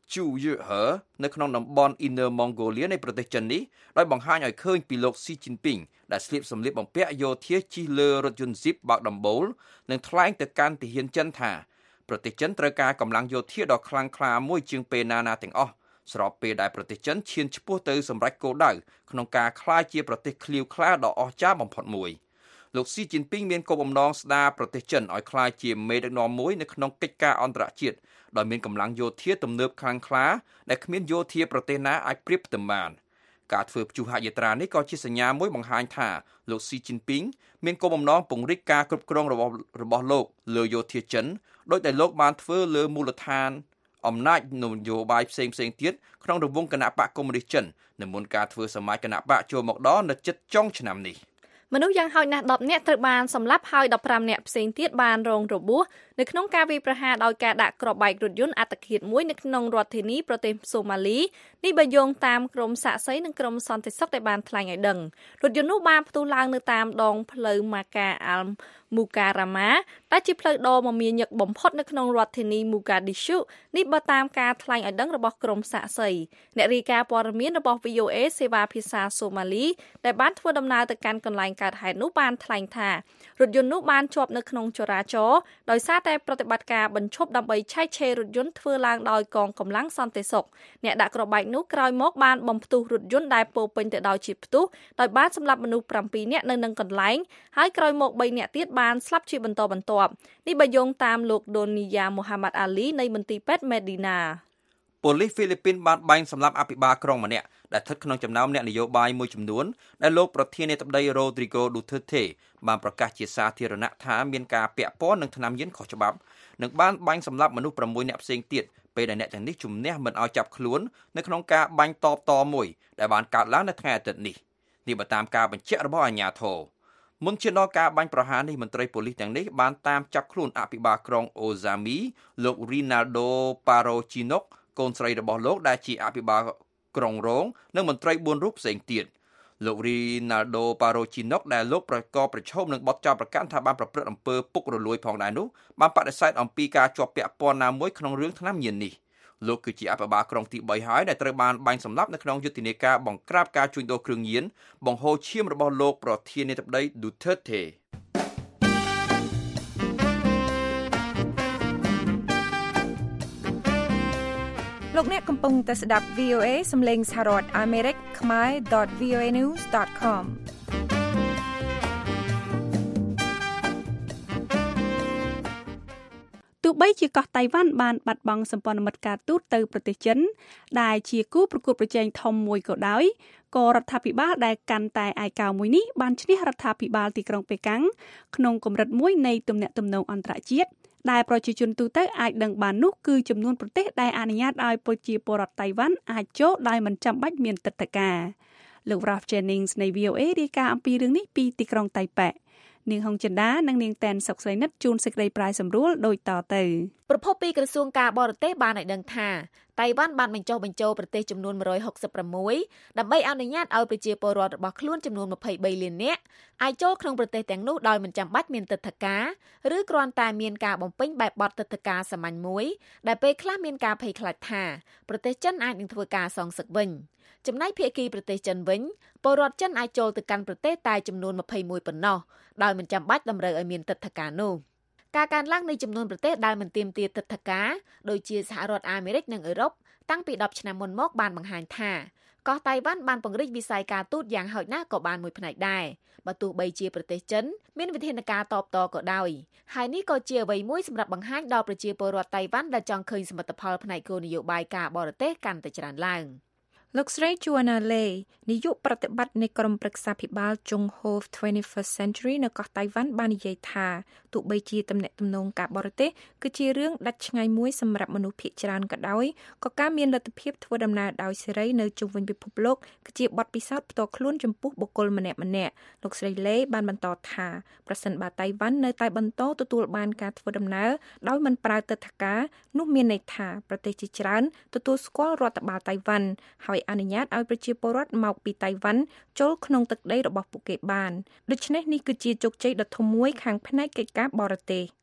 ជូយឺហឺនៅក្នុងតំបន់ Inner Mongolia នៃប្រទេសចិននេះដោយបង្ហាញឲ្យឃើញពីលោកស៊ីជីនពីងដែលស្លៀកសម្លៀកបំពាក់យោធាជិះលើរថយន្ត Jeep បើកដំបូលនិងថ្លែងទៅកាន់ទាហានចិនថាប្រទេសចិនត្រូវការកម្លាំងយោធាដ៏ខ្លាំងក្លាមួយជាងពេលណាណាទាំងអស់ស្របពេលដែលប្រទេសចិនឈានឆ្ពោះទៅសម្រេចគោលដៅក្នុងការក្លាយជាប្រទេសឃ្លាវខ្លាដ៏អស្ចារ្យបំផុតមួយលោកស៊ីជីនពីងមានគោលបំណងស្ដារប្រទេសចិនឲ្យក្លាយជាមេដឹកនាំមួយនៅក្នុងកិច្ចការអន្តរជាតិដោយមានកម្លាំងយោធាទំនើបខ្លាំងក្លាដែលគ្មានយោធាប្រទេសណាអាចប្រៀបផ្ទឹមបានការធ្វើព្យុហយាត្រានេះក៏ជាសញ្ញាមួយបង្ហាញថាលោកស៊ីជីនពីងមានគោលបំណងពង្រីកការគ្រប់គ្រងរបស់របស់លោកលើយោធាចិនដោយតែលោកបានធ្វើលើមូលដ្ឋានអំណាចនយោបាយផ្សេងផ្សេងទៀតក្នុងរង្វង់គណៈបកកុម្មុយនីសចិននៅមុនការធ្វើសមាជគណៈបកចូលមកដល់នៅជិតចុងឆ្នាំនេះមនុស្សយ៉ាងហោចណាស់ដប់នាក់ត្រូវបានសម្លាប់ហើយដប់ប្រាំនាក់ផ្សេងទៀតបានរងរបួសនៅក្នុងការវាយប្រហារដោយការដាក់គ្រាប់បែករថយន្តអត្តឃាតមួយនៅក្នុងរដ្ឋធានីប្រទេសសូម៉ាលីនេះបើយោងតាមក្រមសាកសីនិងក្រមសន្តិសុខដែលបានថ្លែងឲ្យដឹងរថយន្តនោះបានផ្ទុះឡើងនៅតាមដងផ្លូវម៉ាកាអាល់មូការ៉ាម៉ាដែលជាផ្លូវដ៏មមាញឹកបំផុតនៅក្នុងរដ្ឋធានីមូកាឌីឈូនេះបើតាមការថ្លែងឲ្យដឹងរបស់ក្រមសាកសីអ្នករាយការណ៍ព័ត៌មានរបស់ វី អូ អេ សេវាភាសាសូម៉ាលីដែលបានធ្វើដំណើរទៅកាន់កន្លែងកើតហេតុនោះបានថ្លែងថារថយន្តនោះបានជាប់នៅក្នុងចរាចរណ៍ដោយសារតែប្រតិបត្តិការបញ្ឈប់ដើម្បីឆែកឆេររថយន្តធ្វើឡើងដោយកងកម្លាំងសន្តិសុខអ្នកដាក់គ្រាប់បែកនោះក្រោយមកបានបំផ្ទុះរថយន្តដែលពោពេញទៅដោយជាតិផ្ទុះដោយបានសម្លាប់មនុស្សប្រាំពីរនាក់នៅនឹងកន្លែងហើយក្រោយមកបីនាក់ទៀតបានស្លាប់ជាបន្តបន្ទាប់នេះបើយោងតាមលោកដូនីយ៉ាមូហាម៉ាត់អាលីនៃមន្ទីរពេទ្យមេឌីណាប៉ូលីសហ្វីលីពីនបានបាញ់សម្លាប់អភិបាលក្រុងម្នាក់ដែលស្ថិតក្នុងចំណោមអ្នកនយោបាយមួយចំនួនដែលលោកប្រធានាធិបតីរ៉ូទ្រីហ្គោឌូធឺតេបានប្រកាសជាសាធារណៈថាមានការពាក់ព័ន្ធនឹងថ្នាំញៀនខុសច្បាប់និងបានបាញ់សម្លាប់មនុស្សប្រាំមួយនាក់ផ្សេងទៀតពេលដែលអ្នកទាំងនេះជំនះមិនឲ្យចាប់ខ្លួននៅក្នុងការបាញ់តបតមួយដែលបានកើតឡើងនៅថ្ងៃអាទិត្យនេះនេះបើតាមការបញ្ជាក់របស់អាជ្ញាធរមុនជាដល់ការបាញ់ប្រហារនេះមន្ត្រីប៉ូលីសទាំងនេះបានតាមចាប់ខ្លួនអភិបាលក្រុងអូហ្សាមីលោករីណាល់ដូប៉ារ៉ូជីណុកកូនស្រីរបស់លោកដែលជាអភិបាលក្រុងរងនិងមន្ត្រីបួនរូបផ្សេងទៀតលោករីណាល់ដូប៉ារ៉ូជីណុកដែលលោកប្រកបប្រឈមនឹងបទចោទប្រកាន់ថាបានប្រព្រឹត្តអំពើពុករលួយផងដែរនោះបានបដិសេធអំពីការជាប់ពាក់ព័ន្ធណាមួយក្នុងរឿងថ្នាំញៀននេះលោកគឺជាអភិបាលក្រុងទីបីហើយដែលត្រូវបានបាញ់សម្លាប់នៅក្នុងយុទ្ធនាការបង្ក្រាបការជួញដូរគ្រឿងញៀនបង្ហូរឈាមរបស់លោកប្រធានាធិបតីឌូធឺតេលោកអ្នកកំពុងតែស្ដាប់ វី អូ អេ សំឡេងសហរដ្ឋអាមេរិកខ្មែរ .វី អូ អេ news ដត com ទោះបីជាកោះតៃវ៉ាន់បានបាត់បង់សម្ព័ន្ធមិត្តការទូតទៅប្រទេសចិនដែលជាគូប្រកួតប្រជែងធំមួយក៏ដោយក៏រដ្ឋាភិបាលដែលកាន់តែឯកោមួយនេះបានឈ្នះរដ្ឋាភិបាលទីក្រុងប៉េកាំងក្នុងកម្រិតមួយនៃទំនាក់ទំនងអន្តរជាតិដែលប្រជាជនទូទៅអាចដឹងបាននោះគឺចំនួនប្រទេសដែលអនុញ្ញាតឲ្យប្រជាពលរដ្ឋតៃវ៉ាន់អាចចូលដោយមិនចាំបាច់មានទិដ្ឋាការលោក Ralph Jennings នៃ វី អូ អេ រាយការណ៍អំពីរឿងនេះពីទីក្រុងតៃប៉េនាងហុងចិន្តានិងនាងតែនសុកស្រីនិតជួនសេចក្តីប្រាយសម្រួលដូចតទៅប្រពន្ធពីក្រសួងការបរទេសបានឲ្យដឹងថាតៃវ៉ាន់បានបញ្ចុះបញ្ចូលប្រទេសចំនួនone hundred sixty-sixដើម្បីអនុញ្ញាតឲ្យប្រជាពលរដ្ឋរបស់ខ្លួនចំនួនtwenty-threeលាននាក់អាចចូលក្នុងប្រទេសទាំងនោះដោយមិនចាំបាច់មានទិដ្ឋាការឬគ្រាន់តែមានការបំពេញបែបបទទិដ្ឋាការសាមញ្ញមួយដែលពេលខ្លះមានការភ័យខ្លាចថាប្រទេសចិនអាចនឹងធ្វើការសងសឹកវិញចំណែកភាគីប្រទេសចិនវិញពលរដ្ឋចិនអាចចូលទៅកាន់ប្រទេសតែចំនួនtwenty-oneប៉ុណ្ណោះដោយមិនចាំបាច់តម្រូវឲ្យមានទិដ្ឋាការនោះការកើនឡើងនៃចំនួនប្រទេសដែលមិនទាមទារទិដ្ឋាការដូចជាសហរដ្ឋអាមេរិកនិងអឺរ៉ុបតាំងពីtenឆ្នាំមុនមកបានបង្ហាញថាកោះតៃវ៉ាន់បានពង្រីកវិស័យការទូតយ៉ាងហោចណាស់ក៏បានមួយផ្នែកដែរបើទោះបីជាប្រទេសចិនមានវិធានការតបតក៏ដោយហើយនេះក៏ជាអ្វីមួយសម្រាប់បង្ហាញដល់ប្រជាពលរដ្ឋតៃវ៉ាន់ដែលចង់ឃើញសមិទ្ធផលផ្នែកគោលនយោបាយការបរទេសកាន់តែច្រើនឡើងលោកស្រី Joanna Lei នាយកប្រតិបត្តិនៃក្រុមប្រឹក្សាភិបាល Chungho twenty-first Century នៅកោះតៃវ៉ាន់បាននិយាយថាទោះបីជាទំនាក់ទំនងការបរទេសគឺជារឿងដាច់ឆ្ងាយមួយសម្រាប់មនុស្សភាគច្រើនក៏ដោយក៏ការមានលទ្ធភាពធ្វើដំណើរដោយសេរីនៅជុំវិញពិភពលោកគឺជាបទពិសោធន៍ផ្ទាល់ខ្លួនចំពោះបុគ្គលម្នាក់ៗលោកស្រី Lei បានបន្តថាប្រសិនបើតៃវ៉ាន់នៅតែបន្តទទួលបានការធ្វើដំណើរដោយមិនប្រើទិដ្ឋាការនោះមានន័យថាប្រទេសជាច្រើនទទួលស្គាល់រដ្ឋបាលតៃវ៉ាន់ហើយអនុញ្ញាតឲ្យប្រជាពលរដ្ឋមកពីតៃវ៉ាន់ចូលក្នុងទឹកដីរបស់ពួកគេបានដូច្នេះនេះគឺជាជោគជ័យដ៏ធំមួយខាងផ្នែកកិច្ចការបរទេស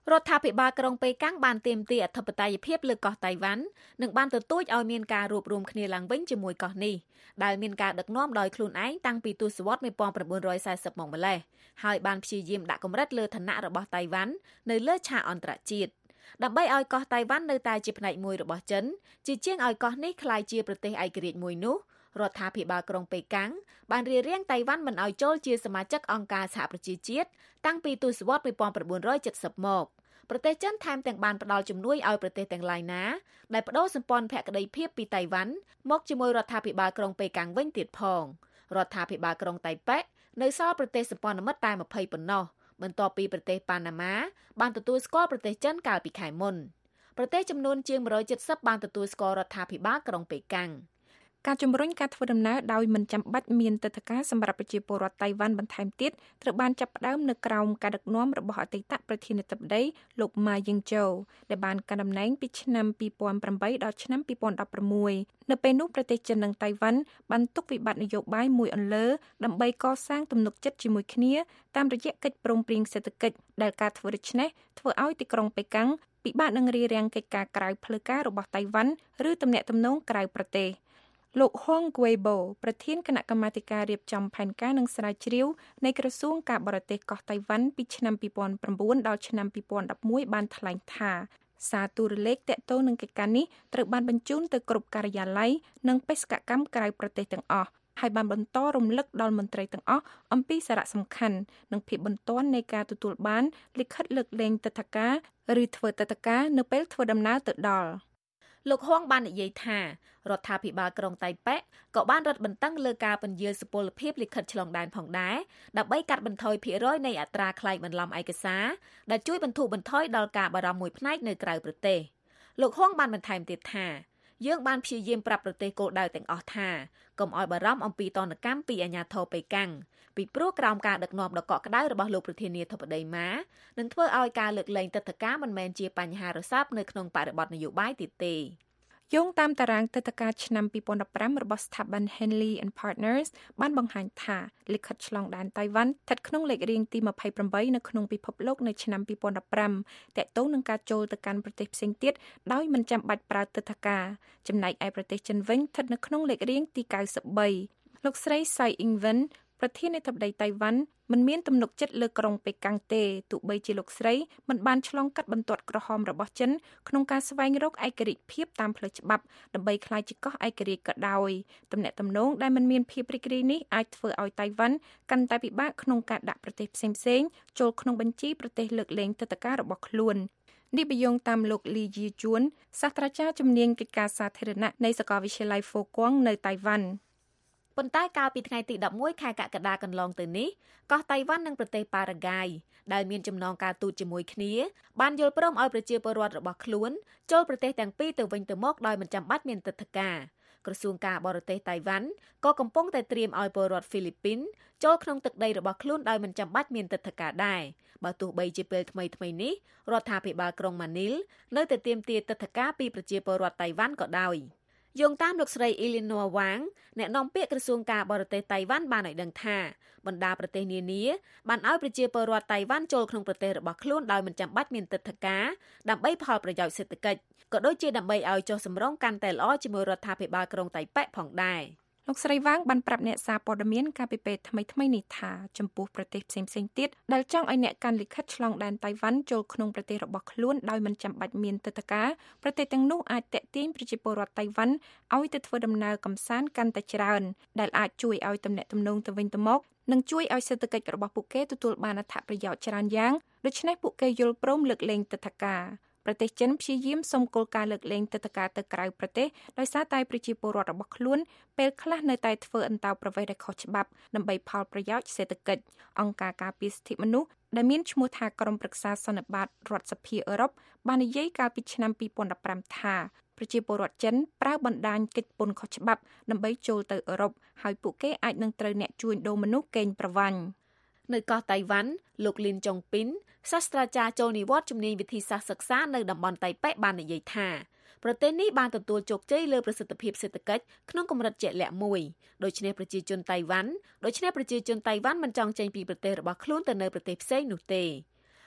រដ្ឋាភិបាលក្រុងប៉េកាំងបានទាមទារអធិបតេយ្យភាពលើកោះតៃវ៉ាន់និងបានទទូចឲ្យមានការរួបរวมគ្នាឡើងវិញជាមួយកោះនេះដែលមានការដឹកនាំដោយខ្លួនឯងតាំងពីទសវត្សរ៍nineteen fortyមកម្លេះហើយបានព្យាយាមដាក់កម្រិតលើឋានៈរបស់តៃវ៉ាន់នៅលើឆាកអន្តរជាតិដើម្បីឲ្យកោះតៃវ៉ាន់នៅតែជាផ្នែកមួយរបស់ចិនជាជាងឲ្យកោះនេះក្លាយជាប្រទេសឯករាជ្យមួយនោះរដ្ឋាភិបាលក្រុងប៉េកាំងបានរារាំងតៃវ៉ាន់មិនឲ្យចូលជាសមាជិកអង្គការសហប្រជាជាតិតាំងពីទសវត្សរ៍nineteen seventyមកប្រទេសចិនថែមទាំងបានផ្ដល់ជំនួយឲ្យប្រទេសទាំងឡាយណាដែលបដូរសម្ព័ន្ធភក្តីភាពពីតៃវ៉ាន់មកជាមួយរដ្ឋាភិបាលក្រុងប៉េកាំងវិញទៀតផងរដ្ឋាភិបាលក្រុងតៃប៉េនៅសល់ប្រទេសសម្ព័ន្ធមិត្តតែtwentyប៉ុណ្ណោះបន្ទាប់ពីប្រទេសប៉ាណាម៉ាបានទទួលស្គាល់ប្រទេសចិនកាលពីខែមុនប្រទេសចំនួនជាងone hundred seventyបានទទួលស្គាល់រដ្ឋាភិបាលក្រុងប៉េកាំងការជំរុញការធ្វើដំណើរដោយមិនចាំបាច់មានទិដ្ឋាការសម្រាប់ប្រជាពលរដ្ឋតៃវ៉ាន់បន្ថែមទៀតត្រូវបានចាប់ផ្ដើមនៅក្រោមការដឹកនាំរបស់អតីតប្រធានាធិបតីលោក Ma Ying-jeou ដែលបានកាន់តំណែងពីឆ្នាំtwo thousand eightដល់ឆ្នាំtwo thousand sixteenនៅពេលនោះប្រទេសចិននិងតៃវ៉ាន់បានទុកវិបត្តិនយោបាយមួយអន្លើដើម្បីកសាងទំនុកចិត្តជាមួយគ្នាតាមរយៈកិច្ចព្រមព្រៀងសេដ្ឋកិច្ចដែលការធ្វើដូច្នេះធ្វើឲ្យទីក្រុងប៉េកាំងពិបាកនឹងរារាំងកិច្ចការក្រៅផ្លូវការរបស់តៃវ៉ាន់ឬទំនាក់ទំនងក្រៅប្រទេសលោក Huang Guibo ប្រធានគណៈកម្មាធិការរៀបចំផែនការនិងស្រាវជ្រាវនៃក្រសួងការបរទេសកោះតៃវ៉ាន់ពីឆ្នាំtwo thousand nineដល់ឆ្នាំtwo thousand elevenបានថ្លែងថាសារទូរលេខទាក់ទងនឹងកិច្ចការនេះត្រូវបានបញ្ជូនទៅគ្រប់ការិយាល័យនិងបេសកកម្មក្រៅប្រទេសទាំងអស់ហើយបានបន្តរំលឹកដល់មន្ត្រីទាំងអស់អំពីសារៈសំខាន់និងភាពបន្ទាន់នៃការទទួលបានលិខិតលើកលែងទិដ្ឋាការឬធ្វើទិដ្ឋាការនៅពេលធ្វើដំណើរទៅដល់លោកហួងបាននិយាយថារដ្ឋាភិបាលក្រុងតៃប៉េក៏បានរឹតបន្តឹងលើការពន្យាលសុពលភាពលិខិតឆ្លងដែនផងដែរដើម្បីកាត់បន្ថយភាគរយនៃអត្រាក្លែងបន្លំឯកសារដែលជួយបន្ធូរបន្ថយដល់ការបារម្ភមួយផ្នែកនៅក្រៅប្រទេសលោកហួងបានបន្ថែមទៀតថាយើងបានព្យាយាមប្រាប់ប្រទេសគោលដៅទាំងអស់ថាកុំឲ្យបារម្ភអំពីទណ្ឌកម្មពីអាជ្ញាធរប៉េកាំងពីព្រោះក្រោមការដឹកនាំដ៏កក់ក្ដៅរបស់លោកប្រធានាធិបតីម៉ានឹងធ្វើឲ្យការលើកលែងទិដ្ឋាការមិនមែនជាបញ្ហារសើបនៅក្នុងបរិបទនយោបាយទៀតទេយោងតាមតារាងទិដ្ឋាការឆ្នាំtwo thousand fifteenរបស់ស្ថាប័ន Henley and Partners បានបង្ហាញថាលិខិតឆ្លងដែនតៃវ៉ាន់ស្ថិតក្នុងលេខរៀងទីtwenty-eightនៅក្នុងពិភពលោកនៅឆ្នាំtwo thousand fifteenទាក់ទងនឹងការចូលទៅកាន់ប្រទេសផ្សេងទៀតដោយមិនចាំបាច់ប្រើទិដ្ឋាការចំណែកឯប្រទេសចិនវិញស្ថិតនៅក្នុងលេខរៀងទីninety-threeលោកស្រី Tsai Ing-wenប្រធានាធិបតីតៃវ៉ាន់មិនមានទំនុកចិត្តលើក្រុងប៉េកាំងទេទោះបីជាលោកស្រីមិនបានឆ្លងកាត់បន្ទាត់ក្រហមរបស់ចិនក្នុងការស្វែងរកឯករាជ្យភាពតាមផ្លូវច្បាប់ដើម្បីក្លាយជាកោះឯករាជ្យក៏ដោយទំនាក់ទំនងដែលមិនមានភាពរីករាយនេះអាចធ្វើឲ្យតៃវ៉ាន់កាន់តែពិបាកក្នុងការដាក់ប្រទេសផ្សេងៗចូលក្នុងបញ្ជីប្រទេសលើកលែងទិដ្ឋាការរបស់ខ្លួននេះបញ្យងតាមលោក Lee Ji-jun សាស្ត្រាចារ្យជំនាញកិច្ចការសាធារណៈនៃសាកលវិទ្យាល័យ Fo Guang នៅតៃវ៉ាន់ប៉ុន្តែកាលពីថ្ងៃទីelevenខែកក្កដាកន្លងទៅនេះកោះតៃវ៉ាន់និងប្រទេសប៉ារ៉ាហ្គាយដែលមានចំណងការទូតជាមួយគ្នាបានយល់ព្រមឲ្យប្រជាពលរដ្ឋរបស់ខ្លួនចូលប្រទេសទាំងពីរទៅវិញទៅមកដោយមិនចាំបាច់មានទិដ្ឋាការក្រសួងការបរទេសតៃវ៉ាន់ក៏កំពុងតែត្រៀមឲ្យពលរដ្ឋហ្វីលីពីនចូលក្នុងទឹកដីរបស់ខ្លួនដោយមិនចាំបាច់មានទិដ្ឋាការដែរបើទោះបីជាពេលថ្មីថ្មីនេះរដ្ឋាភិបាលក្រុងម៉ានីលនៅតែទាមទារទិដ្ឋាការពីប្រជាពលរដ្ឋតៃវ៉ាន់ក៏ដោយយោងតាមលោកស្រី Eleanor Wang អ្នកនាំពាក្យក្រសួងការបរទេសតៃវ៉ាន់បានឲ្យដឹងថាបណ្ដាប្រទេសនានាបានឲ្យប្រជាពលរដ្ឋតៃវ៉ាន់ចូលក្នុងប្រទេសរបស់ខ្លួនដោយមិនចាំបាច់មានទិដ្ឋាការដើម្បីផលប្រយោជន៍សេដ្ឋកិច្ចក៏ដូចជាដើម្បីឲ្យចុះសម្រុងកាន់តែល្អជាមួយរដ្ឋាភិបាលក្រុងតៃប៉េផងដែរលោកស្រីវ៉ាងបានប្រាប់អ្នកសារព័ត៌មានកាលពីពេលថ្មីៗនេះថាចំពោះប្រទេសផ្សេងៗទៀតដែលចង់ឲ្យអ្នកកាន់លិខិតឆ្លងដែនតៃវ៉ាន់ចូលក្នុងប្រទេសរបស់ខ្លួនដោយមិនចាំបាច់មានទិដ្ឋាការប្រទេសទាំងនោះអាចទាក់ទាញប្រជាពលរដ្ឋតៃវ៉ាន់ឲ្យទៅធ្វើដំណើរកម្សាន្តកាន់តែច្រើនដែលអាចជួយឲ្យទំនាក់ទំនងទៅវិញទៅមកនិងជួយឲ្យសេដ្ឋកិច្ចរបស់ពួកគេទទួលបានអត្ថប្រយោជន៍ច្រើនយ៉ាងដូច្នេះពួកគេយល់ព្រមលើកលែងទិដ្ឋាការប្រទេសចិនព្យាយាមសុំគោលការណ៍លើកលែងទិដ្ឋាការទៅក្រៅប្រទេសដោយសារតែប្រជាពលរដ្ឋរបស់ខ្លួនពេលខ្លះនៅតែធ្វើអន្តោប្រវេសន៍ដែលខុសច្បាប់ដើម្បីផលប្រយោជន៍សេដ្ឋកិច្ចអង្គការការពារសិទ្ធិមនុស្សដែលមានឈ្មោះថាក្រុមប្រឹក្សាសន្និបាតរដ្ឋសភាអឺរ៉ុបបាននិយាយកាលពីឆ្នាំtwo thousand fifteenថាប្រជាពលរដ្ឋចិនប្រើបណ្ដាញកិច្ចពន្ធខុសច្បាប់ដើម្បីចូលទៅអឺរ៉ុបហើយពួកគេអាចនឹងត្រូវអ្នកជួញដូរមនុស្សកេងប្រវ័ញ្ចនៅកោះតៃវ៉ាន់លោកលីនចុងពីនសាស្ត្រាចារ្យចូលនិវត្តន៍ជំនាញវិធីសាស្ត្រសិក្សានៅតំបន់តៃប៉េបាននិយាយថាប្រទេសនេះបានទទួលជោគជ័យលើប្រសិទ្ធភាពសេដ្ឋកិច្ចក្នុងកម្រិតជាក់លាក់មួយដូច្នេះប្រជាជនតៃវ៉ាន់ដូច្នេះប្រជាជនតៃវ៉ាន់មិនចង់ចេញពីប្រទេសរបស់ខ្លួនទៅនៅប្រទេសផ្សេងនោះទេ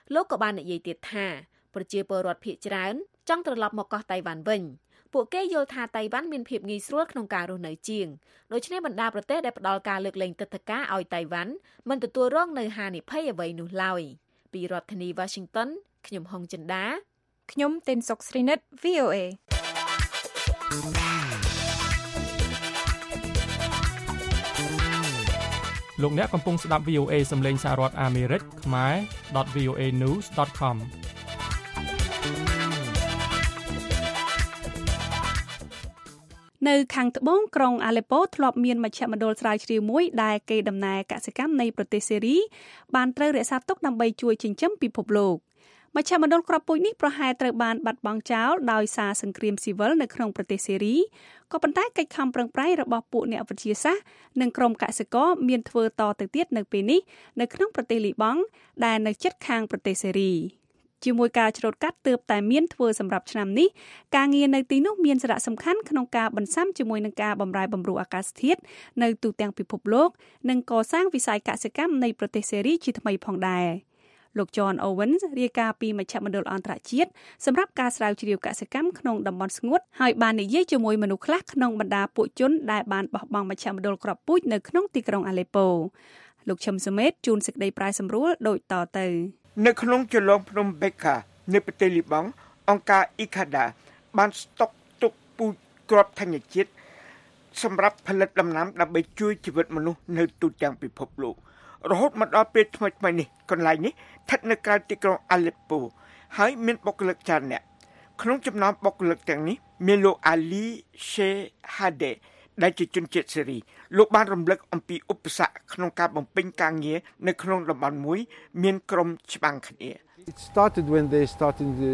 លោកក៏បាននិយាយទៀតថាប្រជាពលរដ្ឋភាគច្រើនចង់ត្រឡប់មកកោះតៃវ៉ាន់វិញពួកគេយល់ថាតៃវ៉ាន់មានភាពងាយស្រួលក្នុងការរស់នៅជាងដូច្នេះបណ្ដាប្រទេសដែលផ្ដល់ការលើកលែងទិដ្ឋាការឲ្យតៃវ៉ាន់មិនទទួលរងនៅហានិភ័យអ្វីនោះឡើយពីរដ្ឋធានី Washington ខ្ញុំហុងចិន្តាខ្ញុំតេនសុកស្រីនិត វី អូ เอលោកអ្នកកំពុងស្ដាប់ វី អូ เอ សំឡេងសហរដ្ឋអាមេរិកខ្មែរ .វី អូ เอ news ដត com នៅខាងត្បូងក្រុងអាឡេប៉ូធ្លាប់មានមជ្ឈមណ្ឌលស្រាវជ្រាវមួយដែលគេដំណើរកសិកម្មនៃប្រទេសសេរីបានត្រូវរក្សាទុកដើម្បីជួយចិញ្ចឹមពិភពលោកមជ្ឈមណ្ឌលគ្រាប់ពូជនេះប្រហែលត្រូវបានបាត់បង់ចោលដោយសារសង្គ្រាមស៊ីវិលនៅក្នុងប្រទេសសេរីក៏ប៉ុន្តែកិច្ចខំប្រឹងប្រែងរបស់ពួកអ្នកវិទ្យាសាស្ត្រនិងក្រុមកសិករមានធ្វើតទៅទៀតនៅពេលនេះនៅក្នុងប្រទេសលីបង់ដែលនៅជិតខាងប្រទេសសេរីជាមួយការច្រូតកាត់ទើបតែមានធ្វើសម្រាប់ឆ្នាំនេះការងារនៅទីនោះមានសារៈសំខាន់ក្នុងការបន្ស៊ាំជាមួយនឹងការបម្រែបម្រួលអាកាសធាតុនៅទូទាំងពិភពលោកនិងកសាងវិស័យកសិកម្មនៃប្រទេសសេរីជាថ្មីផងដែរលោក John Owens រាយការណ៍ពីមជ្ឈមណ្ឌលអន្តរជាតិសម្រាប់ការស្រាវជ្រាវកសិកម្មក្នុងតំបន់ស្ងួតហើយបាននិយាយជាមួយមនុស្សខ្លះក្នុងបណ្ដាពួកជនដែលបានបោះបង់មជ្ឈមណ្ឌលគ្រាប់ពូជនៅក្នុងទីក្រុងអាឡេប៉ូលោកឈឹមសមេតជួនសេចក្តីប្រាយសម្រួលដូចតទៅនៅក្នុងជលងភ្នំបេកានៅប្រទេសលីបង់អង្គការ អ៊ី ខាដា បានស្តុកទុកពូជគ្រាប់ធញ្ញជាតិសម្រាប់ផលិតដំណាំដើម្បីជួយជីវិតមនុស្សនៅទូទាំងពិភពលោករហូតមកដល់ពេលថ្មីៗនេះកន្លែងនេះស្ថិតនៅក្រៅទីក្រុងអាឡេប៉ូហើយមានបុគ្គលិកច្រើនអ្នកក្នុងចំណោមបុគ្គលិកទាំងនេះមានលោកអាលីឆេហាដេដែលជាជនជាតិសេរីលោកបានរំលឹកអំពីឧបសគ្គក្នុងការបំពេញការងារនៅក្នុងតំបន់មួយមានក្រុមច្បាំងគ្នា It started when they started the,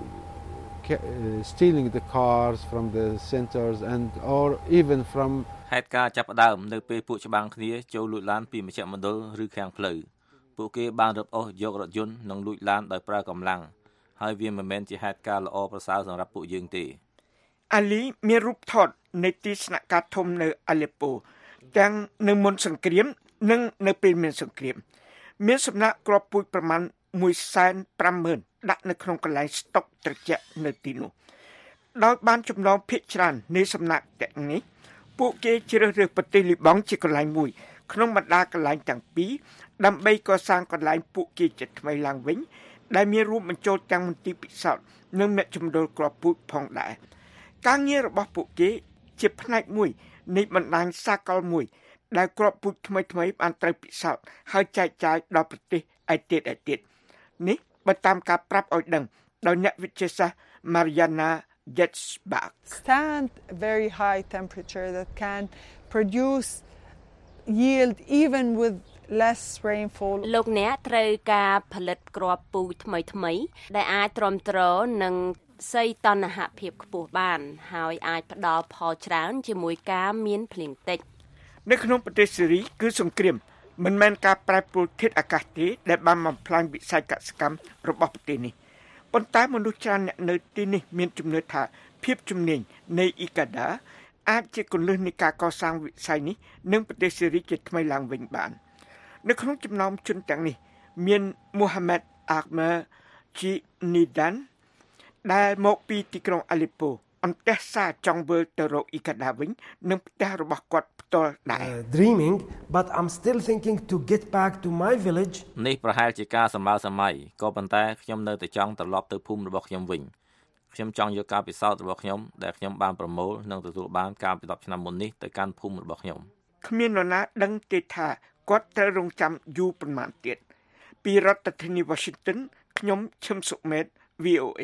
uh, stealing the cars from the centers and or even from ហេតុការចាប់ផ្ដើមនៅពេលពួកច្បាំងគ្នាចូលលួចឡានពីមជ្ឈមណ្ឌលឬខាងផ្លូវពួកគេបានរឹបអូសយករថយន្តនិងលួចឡានដោយប្រើកម្លាំងហើយវាមិនមែនជាហេតុការល្អប្រសើរសម្រាប់ពួកយើងទេអាលីមានរូបថតនៃទីស្នាក់ការធំនៅអាឡេប៉ូទាំងនៅមុនសង្គ្រាមនិងនៅពេលមានសង្គ្រាមមានសំណាក់គ្រាប់ពូជប្រមាណ មួយសែនប្រាំម៉ឺន ដាក់នៅក្នុងកន្លែងស្តុកត្រជាក់នៅទីនោះដោយបានចំណងភាគច្រើននៃសំណាក់ទាំងនេះពួកគេជ្រើសរើសប្រទេសលីបង់ជាកន្លែងមួយក្នុងបណ្ដាកន្លែងទាំងពីរដើម្បីកសាងកន្លែងពួកគេជាថ្មីឡើងវិញដែលមានរួមបញ្ចូលទាំងមន្ទីរពិសោធន៍និងមជ្ឈមណ្ឌលគ្រាប់ពូជផងដែរការងាររបស់ពួកគេជាផ្នែកមួយនៃបណ្ដាញសាកលមួយដែលគ្រាប់ពូជថ្មីថ្មីបានត្រូវពិសោធន៍ហើយចែកចាយដល់ប្រទេសឯទៀតឯទៀតនេះបើតាមការប្រាប់ឲ្យដឹងដោយអ្នកវិទ្យាសាស្ត្រ Mariana Getzbach stand very high temperature that can produce yield even with less rainfall លោកអ្នកត្រូវការផលិតគ្រាប់ពូជថ្មីថ្មីដែលអាចទ្រាំទ្រនឹងសីតុណ្ហភាពខ្ពស់បានហើយអាចផ្ដល់ផលច្រើនជាមួយការមានភ្លៀងតិចនៅក្នុងប្រទេសសេរីគឺសង្គ្រាមមិនមែនការប្រែប្រួលធាតុអាកាសទេដែលបានបំផ្លាញវិស័យកសិកម្មរបស់ប្រទេសនេះប៉ុន្តែមនុស្សច្រើនអ្នកនៅទីនេះមានជំនឿថាភាពជំនាញនៃអ៊ីកាដាអាចជាគន្លឹះនៃការកសាងវិស័យនេះនិងប្រទេសសេរីជាថ្មីឡើងវិញបាននៅក្នុងចំណោមជនទាំងនេះមានមូហាម៉ាត់អាហ្មាជីនីដានដែលមកពីទីក្រុងអាឡេប៉ូអន្តេសាចង់វិលទៅរកអ៊ីកាដាវិញនិងផ្ទះរបស់គាត់ផ្ទាល់ដែរ dreaming but I'm still thinking to get back to my village នេះប្រហែលជាការសម្បើសម័យក៏ប៉ុន្តែខ្ញុំនៅតែចង់ត្រឡប់ទៅភូមិរបស់ខ្ញុំវិញខ្ញុំចង់យកការពិសោធន៍របស់ខ្ញុំដែលខ្ញុំបានប្រមូលនិងទទួលបានកាលពីដប់ឆ្នាំមុននេះទៅកាន់ភូមិរបស់ខ្ញុំគ្មាននរណាដឹងទេថាគាត់ត្រូវរងចាំយូរប៉ុន្មានទៀតពីរដ្ឋធានី Washington ខ្ញុំឈឹមសុមេត វី អូ เอ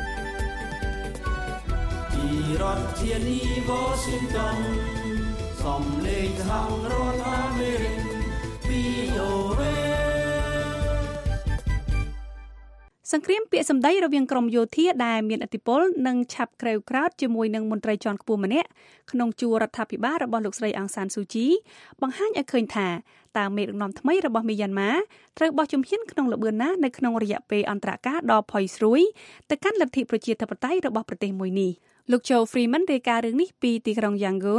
ពីរដ្ឋធានី Washington សំឡេងសហរដ្ឋអាមេរិក វី អូ เอសង្គ្រាមពាក្យសម្ដីរវាងក្រមយោធាដែលមានឥទ្ធិពលនិងឆាប់ក្រេវក្រោធជាមួយនឹងមន្ត្រីជាន់ខ្ពស់ម្នាក់ក្នុងជួររដ្ឋាភិបាលរបស់លោកស្រីអង្សានស៊ូជីបង្ហាញឲ្យឃើញថាតើមេដឹកនាំថ្មីរបស់មីយ៉ាន់ម៉ាត្រូវបោះជំហានក្នុងល្បឿនណានៅក្នុងរយៈពេលអន្តរកាលដ៏ផុយស្រួយទៅកាន់លទ្ធិប្រជាធិបតេយ្យរបស់ប្រទេសមួយនេះលោក Joe Freeman រាយការណ៍រឿងនេះពីទីក្រុង Yangon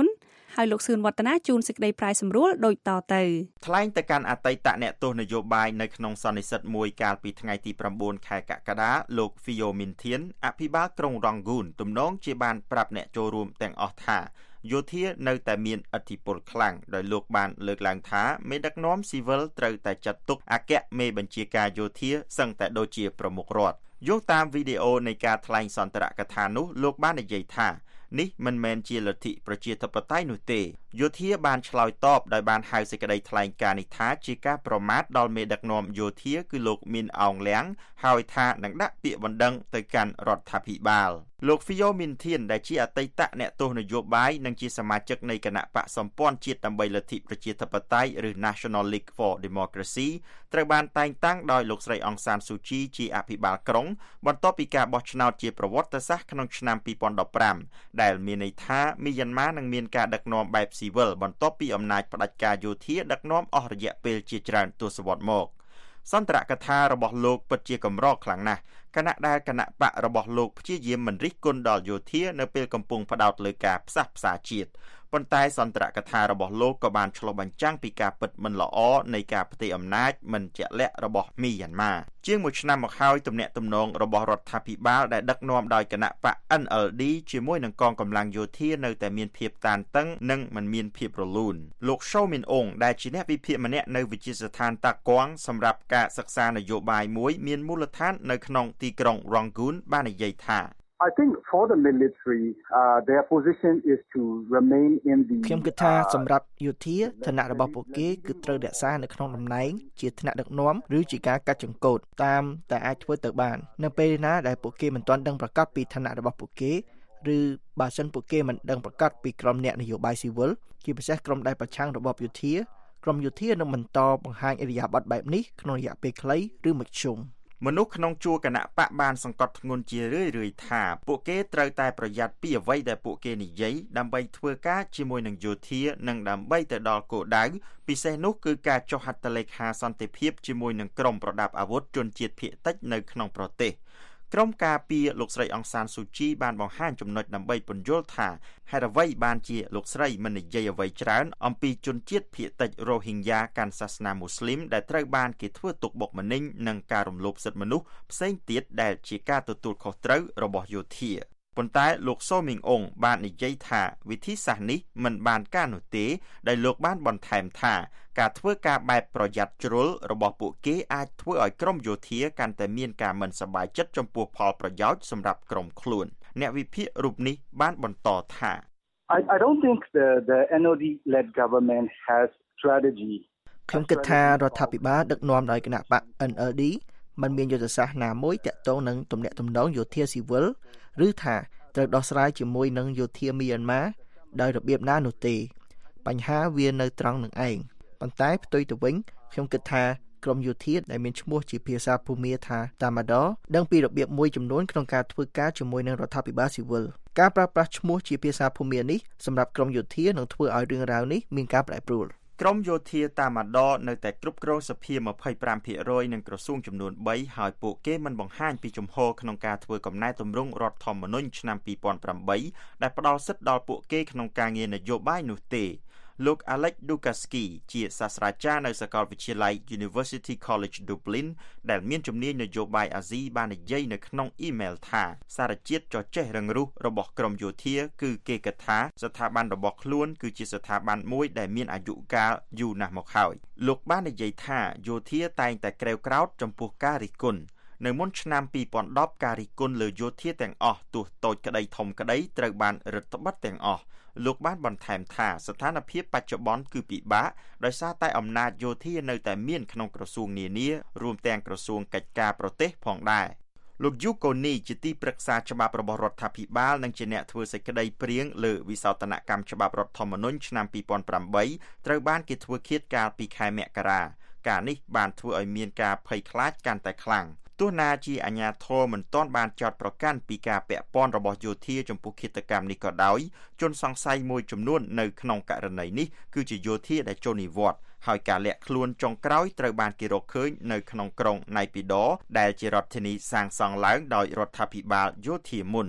ហើយលោកសឿនវឌ្ឍនាជួនសេចក្តីប្រាយសម្រួលដូចតទៅថ្លែងទៅកាន់អតីតអ្នកទស្សនយោបាយនៅក្នុងសន្និសីទមួយកាលពីថ្ងៃទីប្រាំបួនខែកក្កដាលោក Phio Minh Thien អភិបាលក្រុង Rangoon ទំនងជាបានប្រាប់អ្នកចូលរួមទាំងអស់ថាយោធានៅតែមានឥទ្ធិពលខ្លាំងដោយលោកបានលើកឡើងថាមេដឹកនាំស៊ីវិលត្រូវតែចាត់ទុកអគ្គមេបញ្ជាការយោធាសឹងតែដូចជាប្រមុខរដ្ឋយោងតាមវីដេអូនៃការថ្លែងសន្ទរកថានោះលោកបាននិយាយថានេះមិនមែនជាលទ្ធិប្រជាធិបតេយ្យនោះទេយោធាបានឆ្លើយតបដោយបានហៅសេចក្តីថ្លែងការណ៍នេះថាជាការប្រមាថដល់មេដឹកនាំយោធាគឺលោកមីនអោងលៀងហើយថានឹងដាក់ពាក្យបណ្ដឹងទៅកាន់រដ្ឋាភិបាលលោក Phio Minh Thien ដែលជាអតីតអ្នកទស្សនយោបាយនិងជាសមាជិកនៃគណៈបកសម្ព័ន្ធជាតិដើម្បីលទ្ធិប្រជាធិបតេយ្យឬ National League for Democracy ត្រូវបានតែងតាំងដោយលោកស្រីអង្សានស៊ូជីជាអភិបាលក្រុងបន្ទាប់ពីការបោះឆ្នោតជាប្រវត្តិសាស្ត្រក្នុងឆ្នាំពីរពាន់ដប់ប្រាំដែលមានន័យថាមីយ៉ាន់ម៉ានឹងមានការដឹកនាំបែបស៊ីវិលបន្ទាប់ពីអំណាចផ្ដាច់ការយោធាដឹកនាំអស់រយៈពេលជាច្រើនទសវត្សរ៍មកសន្ទរកថារបស់លោកពិតជាកម្រខ្លាំងណាស់គណៈដែលគណៈបករបស់លោកព្យាយាមមិនរិះគន់ដល់យោធានៅពេលកំពុងផ្ដោតលើការផ្សះផ្សាជាតិប៉ុន្តែសន្ទរកថារបស់លោកក៏បានឆ្លុះបញ្ចាំងពីការពិតមិនល្អនៃការផ្ទេរអំណាចមិនជាក់លាក់របស់មីយ៉ាន់ម៉ាជាងមួយឆ្នាំមកហើយទំនាក់ទំនងរបស់រដ្ឋាភិបាលដែលដឹកនាំដោយគណៈបក N L D ជាមួយនឹងកងកម្លាំងយោធានៅតែមានភាពតានតឹងនិងមិនមានភាពរលូនលោក Shou Min Ong ដែលជាអ្នកវិភាគម្នាក់នៅវិទ្យាស្ថានតាគងសម្រាប់ការសិក្សានយោបាយមួយមានមូលដ្ឋាននៅក្នុងទីក្រុង Rangoon បាននិយាយថា I think for the military uh, their position is to remain in the ខ្ញុំគិតថាសម្រាប់យោធាឋានៈរបស់ពួកគេគឺត្រូវរក្សានៅក្នុងតំណែងជាថ្នាក់ដឹកនាំឬជាការកាត់ចង្កូតតាមតែអាចធ្វើទៅបាននៅពេលណាដែលពួកគេមិនទាន់ដឹងប្រកាសពីឋានៈរបស់ពួកគេឬបើសិនពួកគេមិនដឹងប្រកាសពីក្រុមអ្នកនយោបាយស៊ីវិលជាពិសេសក្រុមដែលប្រឆាំងរបបយោធាក្រុមយោធានឹងបន្តបង្ហាញឥរិយាបថបែបនេះក្នុងរយៈពេលខ្លីឬមធ្យមមនុស្សក្នុងជួរគណៈបកបានសង្កត់ធ្ងន់ជារឿយៗថាពួកគេត្រូវតែប្រយ័ត្នពីអ្វីដែលពួកគេនិយាយដើម្បីធ្វើការជាមួយនឹងយោធានិងដើម្បីទៅដល់គោលដៅពិសេសនោះគឺការចុះហត្ថលេខាសន្តិភាពជាមួយនឹងក្រុមប្រដាប់អាវុធជនជាតិភាគតិចនៅក្នុងប្រទេសក្រុមការពារលោកស្រីអង្សានស៊ូជីបានបង្ហាញចំណុចដើម្បីពន្យល់ថាហេតុអ្វីបានជាលោកស្រីមិននិយាយអ្វីច្រើនអំពីជនជាតិភាគតិចរ៉ូហីងយ៉ាកាន់សាសនាមូស្លីមដែលត្រូវបានគេធ្វើទុកបុកម្នេញនិងការរំលោភសិទ្ធិមនុស្សផ្សេងទៀតដែលជាការទទួលខុសត្រូវរបស់យោធាប៉ុន្តែលោកសូមីងអងបាននិយាយថាវិធីសាស្ត្រនេះមិនបានការនោះទេដែលលោកបានបន្ថែមថាការធ្វើការបែបប្រយ័ត្នជ្រុលរបស់ពួកគេអាចធ្វើឲ្យក្រុមយោធាកាន់តែមានការមិនសប្បាយចិត្តចំពោះផលប្រយោជន៍សម្រាប់ក្រុមខ្លួនអ្នកវិភាគរូបនេះបានបន្តថា I I don't think the the N O D led government has strategy ខ្ញុំគិតថារដ្ឋាភិបាលដឹកនាំដោយគណៈបក N L D មិនមានយុទ្ធសាស្ត្រណាមួយទាក់ទងនឹងទំនាក់ទំនងយោធាស៊ីវិលឬថាត្រូវដោះស្រាយជាមួយនឹងយោធាមីយ៉ាន់ម៉ាដោយរបៀបណានោះទេបញ្ហាវានៅត្រង់នឹងឯងប៉ុន្តែផ្ទុយទៅវិញខ្ញុំគិតថាក្រុមយោធាដែលមានឈ្មោះជាភាសាភូមាថាតាម៉ាដដឹងពីរបៀបមួយចំនួនក្នុងការធ្វើការជាមួយនឹងរដ្ឋាភិបាលស៊ីវិលការប្រើប្រាស់ឈ្មោះជាភាសាភូមានេះសម្រាប់ក្រុមយោធានឹងធ្វើឲ្យរឿងរ៉ាវនេះមានការប្រែប្រួលក្រុមយោធាតាម៉ាដនៅតែគ្រប់គ្រងសភា ยี่สิบห้าភាគរយ និងក្រសួងចំនួនបីហើយពួកគេមិនបង្ហាញពីជំហរក្នុងការធ្វើកំណែទម្រង់រដ្ឋធម្មនុញ្ញឆ្នាំពីរពាន់ប្រាំបីដែលផ្ដល់សិទ្ធិដល់ពួកគេក្នុងការងារនយោបាយនោះទេលោក Alex Dukasky ជាសាស្ត្រាចារ្យនៅសាកលវិទ្យាល័យ University College Dublin ដែលមានជំនាញនយោបាយអាស៊ីបាននិយាយនៅក្នុងអ៊ីមែលថាសារជាតិចចេះរឹងរូសរបស់ក្រុមយោធាគឺគេគិតថាស្ថាប័នរបស់ខ្លួនគឺជាស្ថាប័នមួយដែលមានអាយុកាលយូរណាស់មកហើយលោកបាននិយាយថាយោធាតែងតែក្រេវក្រោធចំពោះការរិះគន់នៅមុនឆ្នាំពីរពាន់ដប់ ការរិះគន់លើយោធាទាំងអស់ទោះតូចក្តីធំក្តីត្រូវបានរឹតបន្តឹងទាំងអស់លោកបានបន្ថែមថាស្ថានភាពបច្ចុប្បន្នគឺពិបាកដោយសារតែអំណាចយោធានៅតែមានក្នុងក្រសួងនានារួមទាំងក្រសួងកិច្ចការប្រទេសផងដែរលោកយូកូនីជាទីប្រឹក្សាច្បាប់របស់រដ្ឋាភិបាលនិងជាអ្នកធ្វើសេចក្តីព្រាងលើវិសោធនកម្មច្បាប់រដ្ឋធម្មនុញ្ញឆ្នាំពីរពាន់ប្រាំបីត្រូវបានគេធ្វើឃាតកាលពីខែមករាការនេះបានធ្វើឲ្យមានការភ័យខ្លាចកាន់តែខ្លាំងទោះណាជាអាជ្ញាធរមិនទាន់បានចោទប្រកាន់ពីការពាក់ព័ន្ធរបស់យោធាចំពោះឃាតកម្មនេះក៏ដោយជនសង្ស័យមួយចំនួននៅក្នុងករណីនេះគឺជាយោធាដែលចូលនិវត្តន៍ហើយការលាក់ខ្លួនចុងក្រោយត្រូវបានគេរកឃើញនៅក្នុងក្រុងណៃពីដដែលជារដ្ឋធានីសាងសង់ឡើងដោយរដ្ឋាភិបាលយោធាមុន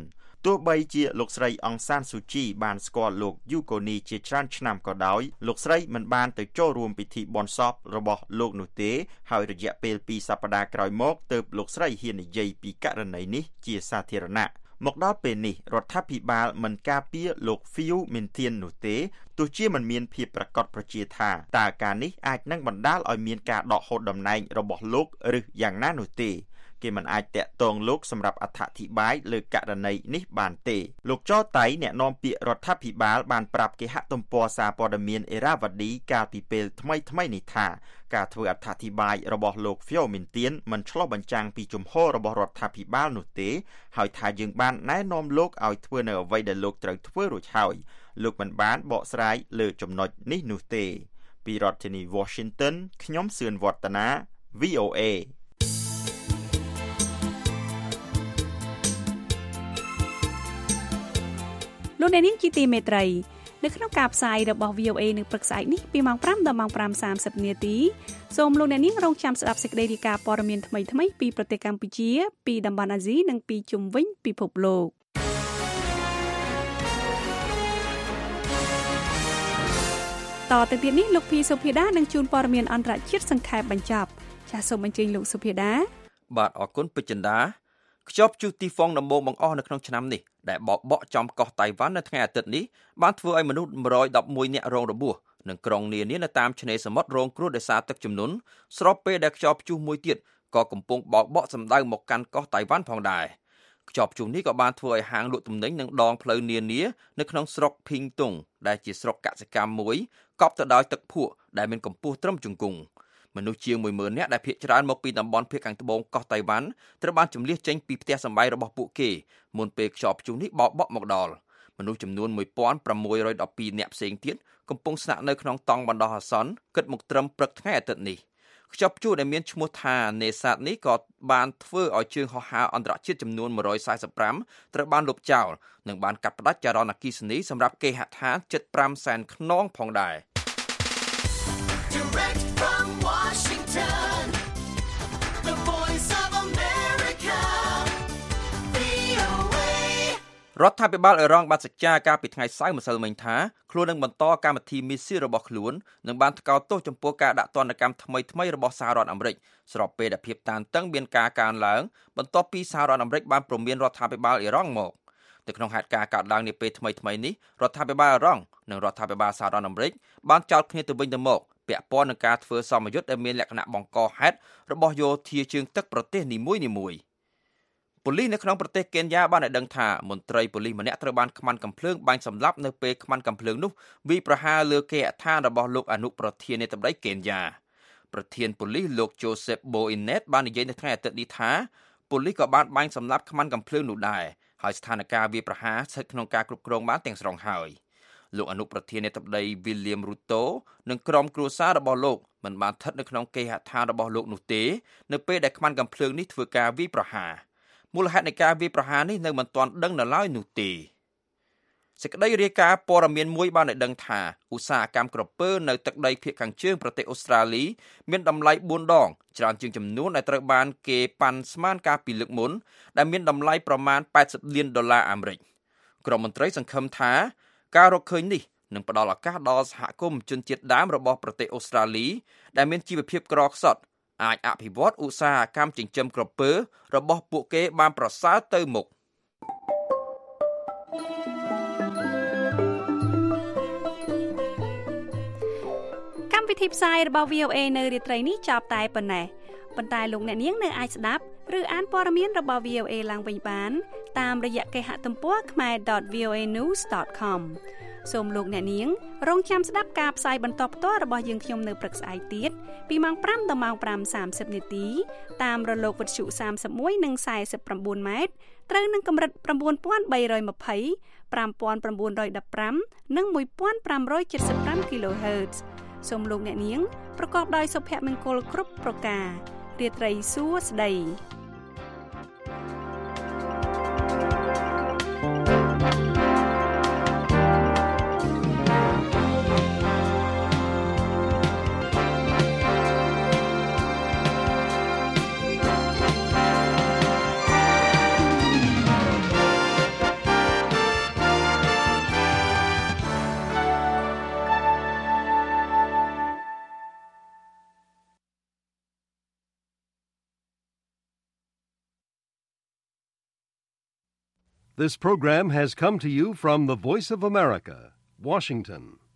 ទោះបីជាលោកស្រីអង្សានស៊ូជីបានស្គាល់លោកយូកូនីជាច្រើនឆ្នាំក៏ដោយលោកស្រីមិនបានទៅចូលរួមពិធីបុណ្យសពរបស់លោកនោះទេហើយរយៈពេលពីរសប្តាហ៍ក្រោយមកទើបលោកស្រីហ៊ាននិយាយពីករណីនេះជាសាធារណៈមកដល់ពេលនេះរដ្ឋាភិបាលមិនការពារលោក Pheu Minh Thien នោះទេទោះជាមិនមានភាពប្រកបប្រជាថាតើការនេះអាចនឹងបណ្ដាលឲ្យមានការដកហូតតំណែងរបស់លោកឬយ៉ាងណានោះទេគេមិនអាចតាក់ទងលោកសម្រាប់អត្ថាធិប្បាយលើករណីនេះបានទេលោកចោតៃអ្នកនាំពាក្យរដ្ឋាភិបាលបានប្រាប់គេហទំព័រសារព័ត៌មានអេរ៉ាវ៉ាឌីកាលពីពេលថ្មីថ្មីនេះថាការធ្វើអត្ថាធិប្បាយរបស់លោក Pheu Minh Thien មិនឆ្លុះបញ្ចាំងពីជំហររបស់រដ្ឋាភិបាលនោះទេហើយថាយើងបានណែនាំលោកឲ្យធ្វើនៅអ្វីដែលលោកត្រូវធ្វើរួចហើយលោកមិនបានបកស្រាយលើចំណុចនេះនោះទេពីរដ្ឋធានី Washington ខ្ញុំសឿនវឌ្ឍនា វី អូ เอលោកអ្នកនាងជាទីមេត្រីនៅក្នុងការផ្សាយរបស់ វី អូ เอ នៅព្រឹកស្អែកនេះពីម៉ោងប្រាំដល់ម៉ោងប្រាំសាមសិបនាទីសូមលោកអ្នកនាងរងចាំស្ដាប់សេចក្តីរាយការណ៍ព័ត៌មានថ្មីៗពីប្រទេសកម្ពុជាពីតំបន់អាស៊ីនិងពីជុំវិញពិភពលោកតទៅទៀតនេះលោកភីសុភាដានឹងជួនព័ត៌មានអន្តរជាតិសង្ខេបបញ្ចប់ចាសសូមអញ្ជើញលោកសុភាដាបាទអរគុណពេជ្រចិន្តាខ្ជាប់ជុះទីហ្វុងដំបូងបង្អស់នៅក្នុងឆ្នាំនេះដែលបោកបក់ចំកោះតៃវ៉ាន់នៅថ្ងៃអាទិត្យនេះបានធ្វើឲ្យមនុស្សមួយរយដប់មួយនាក់រងរបួសនិងក្រុងនានានៅតាមឆ្នេរសមុទ្ររងគ្រោះដោយសារទឹកជំនន់ស្របពេលដែលខ្យល់ព្យុះមួយទៀតក៏កំពុងបោកបក់សម្ដៅមកកាន់កោះតៃវ៉ាន់ផងដែរខ្យល់ព្យុះនេះក៏បានធ្វើឲ្យហាងលក់ទំនិញនិងដងផ្លូវនានានៅក្នុងស្រុកភីងតុងដែលជាស្រុកកសិកម្មមួយកប់ទៅដោយទឹកភក់ដែលមានកម្ពស់ត្រឹមជង្គង់មនុស្សជាងមួយម៉ឺននាក់ដែលភាគច្រើនមកពីតំបន់ភាគខាងត្បូងកោះតៃវ៉ាន់ត្រូវបានជម្លៀសចេញពីផ្ទះសម្បែងរបស់ពួកគេមុនពេលខ្យល់ព្យុះនេះបោកបក់មកដល់មនុស្សចំនួនមួយពាន់ប្រាំមួយរយដប់ពីរនាក់ផ្សេងទៀតកំពុងស្នាក់នៅក្នុងតង់បណ្ដោះអាសន្នគិតមកត្រឹមព្រឹកថ្ងៃអាទិត្យនេះខ្យល់ព្យុះដែលមានឈ្មោះថានេសាទនេះក៏បានធ្វើឲ្យជើងហោះហើរអន្តរជាតិចំនួនមួយរយសែនសិបប្រាំត្រូវបានលុបចោលនិងបានកាត់ផ្តាច់ចរន្តអគ្គិសនីសម្រាប់គេហដ្ឋានជិតប្រាំសែនខ្នងផងដែររដ្ឋាភិបាលអ៊ីរ៉ង់បានសច្ចាកាលពីថ្ងៃសៅរ៍ម្សិលមិញថាខ្លួននឹងបន្តកម្មវិធីមីស៊ីលរបស់ខ្លួននិងបានថ្កោលទោសចំពោះការដាក់ទណ្ឌកម្មថ្មីៗរបស់សហរដ្ឋអាមេរិកស្របពេលដែលភាពតានតឹងមានការកើនឡើងបន្ទាប់ពីសហរដ្ឋអាមេរិកបានព្រមានរដ្ឋាភិបាលអ៊ីរ៉ង់មកនៅក្នុងហេតុការណ៍កើតឡើងនាពេលថ្មីៗនេះរដ្ឋាភិបាលអ៊ីរ៉ង់និងរដ្ឋាភិបាលសហរដ្ឋអាមេរិកបានចោទគ្នាទៅវិញទៅមកពាក់ព័ន្ធនឹងការធ្វើសមយុទ្ធដែលមានលក្ខណៈបង្កហេតុរបស់យោធាជើងទឹកប្រទេសនីមួយៗប៉ូលីសនៅក្នុងប្រទេសកេនយ៉ាបានឲ្យដឹងថាមន្ត្រីប៉ូលីសម្នាក់ត្រូវបានខ្មាន់កាំភ្លើងបាញ់សម្លាប់នៅពេលខ្មាន់កាំភ្លើងនោះវាយប្រហារលើគេហដ្ឋានរបស់លោកអនុប្រធានាធិបតីកេនយ៉ាប្រធានប៉ូលីសលោក Joseph Boynet បាននិយាយនៅថ្ងៃអាទិត្យនេះថាប៉ូលីសក៏បានបាញ់សម្លាប់ខ្មាន់កាំភ្លើងនោះដែរហើយស្ថានភាពវាយប្រហារស្ថិតក្នុងការគ្រប់គ្រងបានទាំងស្រុងហើយលោកអនុប្រធានាធិបតី William Ruto និងក្រុមគ្រួសាររបស់លោកមិនបានស្ថិតនៅក្នុងគេហដ្ឋានរបស់លោកនោះទេនៅពេលដែលខ្មាន់កាំភ្លើងនេះធ្វើការវាយប្រហារមូលហេតុនៃការវាយប្រហារនេះនៅមិនទាន់ដឹងនៅឡើយនោះទេសេចក្តីរាយការណ៍ព័ត៌មានមួយបានឲ្យដឹងថាឧស្សាហកម្មក្រពើនៅទឹកដីភាគខាងជើងប្រទេសអូស្ត្រាលីមានតម្លៃបួនដងច្រើនជាងចំនួនដែលត្រូវបានគេប៉ាន់ស្មានកាលពីលើកមុនដែលមានតម្លៃប្រមាណแปดสิบលានដុល្លារអាមេរិកក្រុមមន្ត្រីសង្ឃឹមថាការរកឃើញនេះនឹងផ្ដល់ឱកាសដល់សហគមន៍ជនជាតិដើមរបស់ប្រទេសអូស្ត្រាលីដែលមានជីវភាពក្រខ្សត់អាចអភិវឌ្ឍឧស្សាហកម្មចិញ្ចឹមក្រពើរបស់ពួកគេបានប្រសើរទៅមុខកម្មវិធីផ្សាយរបស់ វី អូ เอ នៅរាត្រីនេះចប់តែប៉ុណ្ណេះប៉ុន្តែលោកអ្នកនាងនៅអាចស្ដាប់ឬអានព័ត៌មានរបស់ វី អូ เอ ឡើងវិញបានតាមរយៈគេហទំព័រ ខមែរ ដត វី អូ เอ ញូស ដត ខម សូមលោកអ្នកនាងរងចាំស្ដាប់ការផ្សាយបន្តផ្ទាល់របស់យើងខ្ញុំនៅព្រឹកស្អែកទៀតពីម៉ោងប្រាំដល់ម៉ោងប្រាំសាមសិបនាទីតាមរលកវិទ្យុសាមសិបមួយនិងសាយសិបប្រាំបួនម៉ែត្រត្រូវនឹងកម្រិត9320 5915និង1575 kHz សូមលោកអ្នកនាងប្រកបដោយសុភមង្គលគ្រប់ប្រការរាត្រីសួស្តី This program has come to you from the Voice of America, Washington.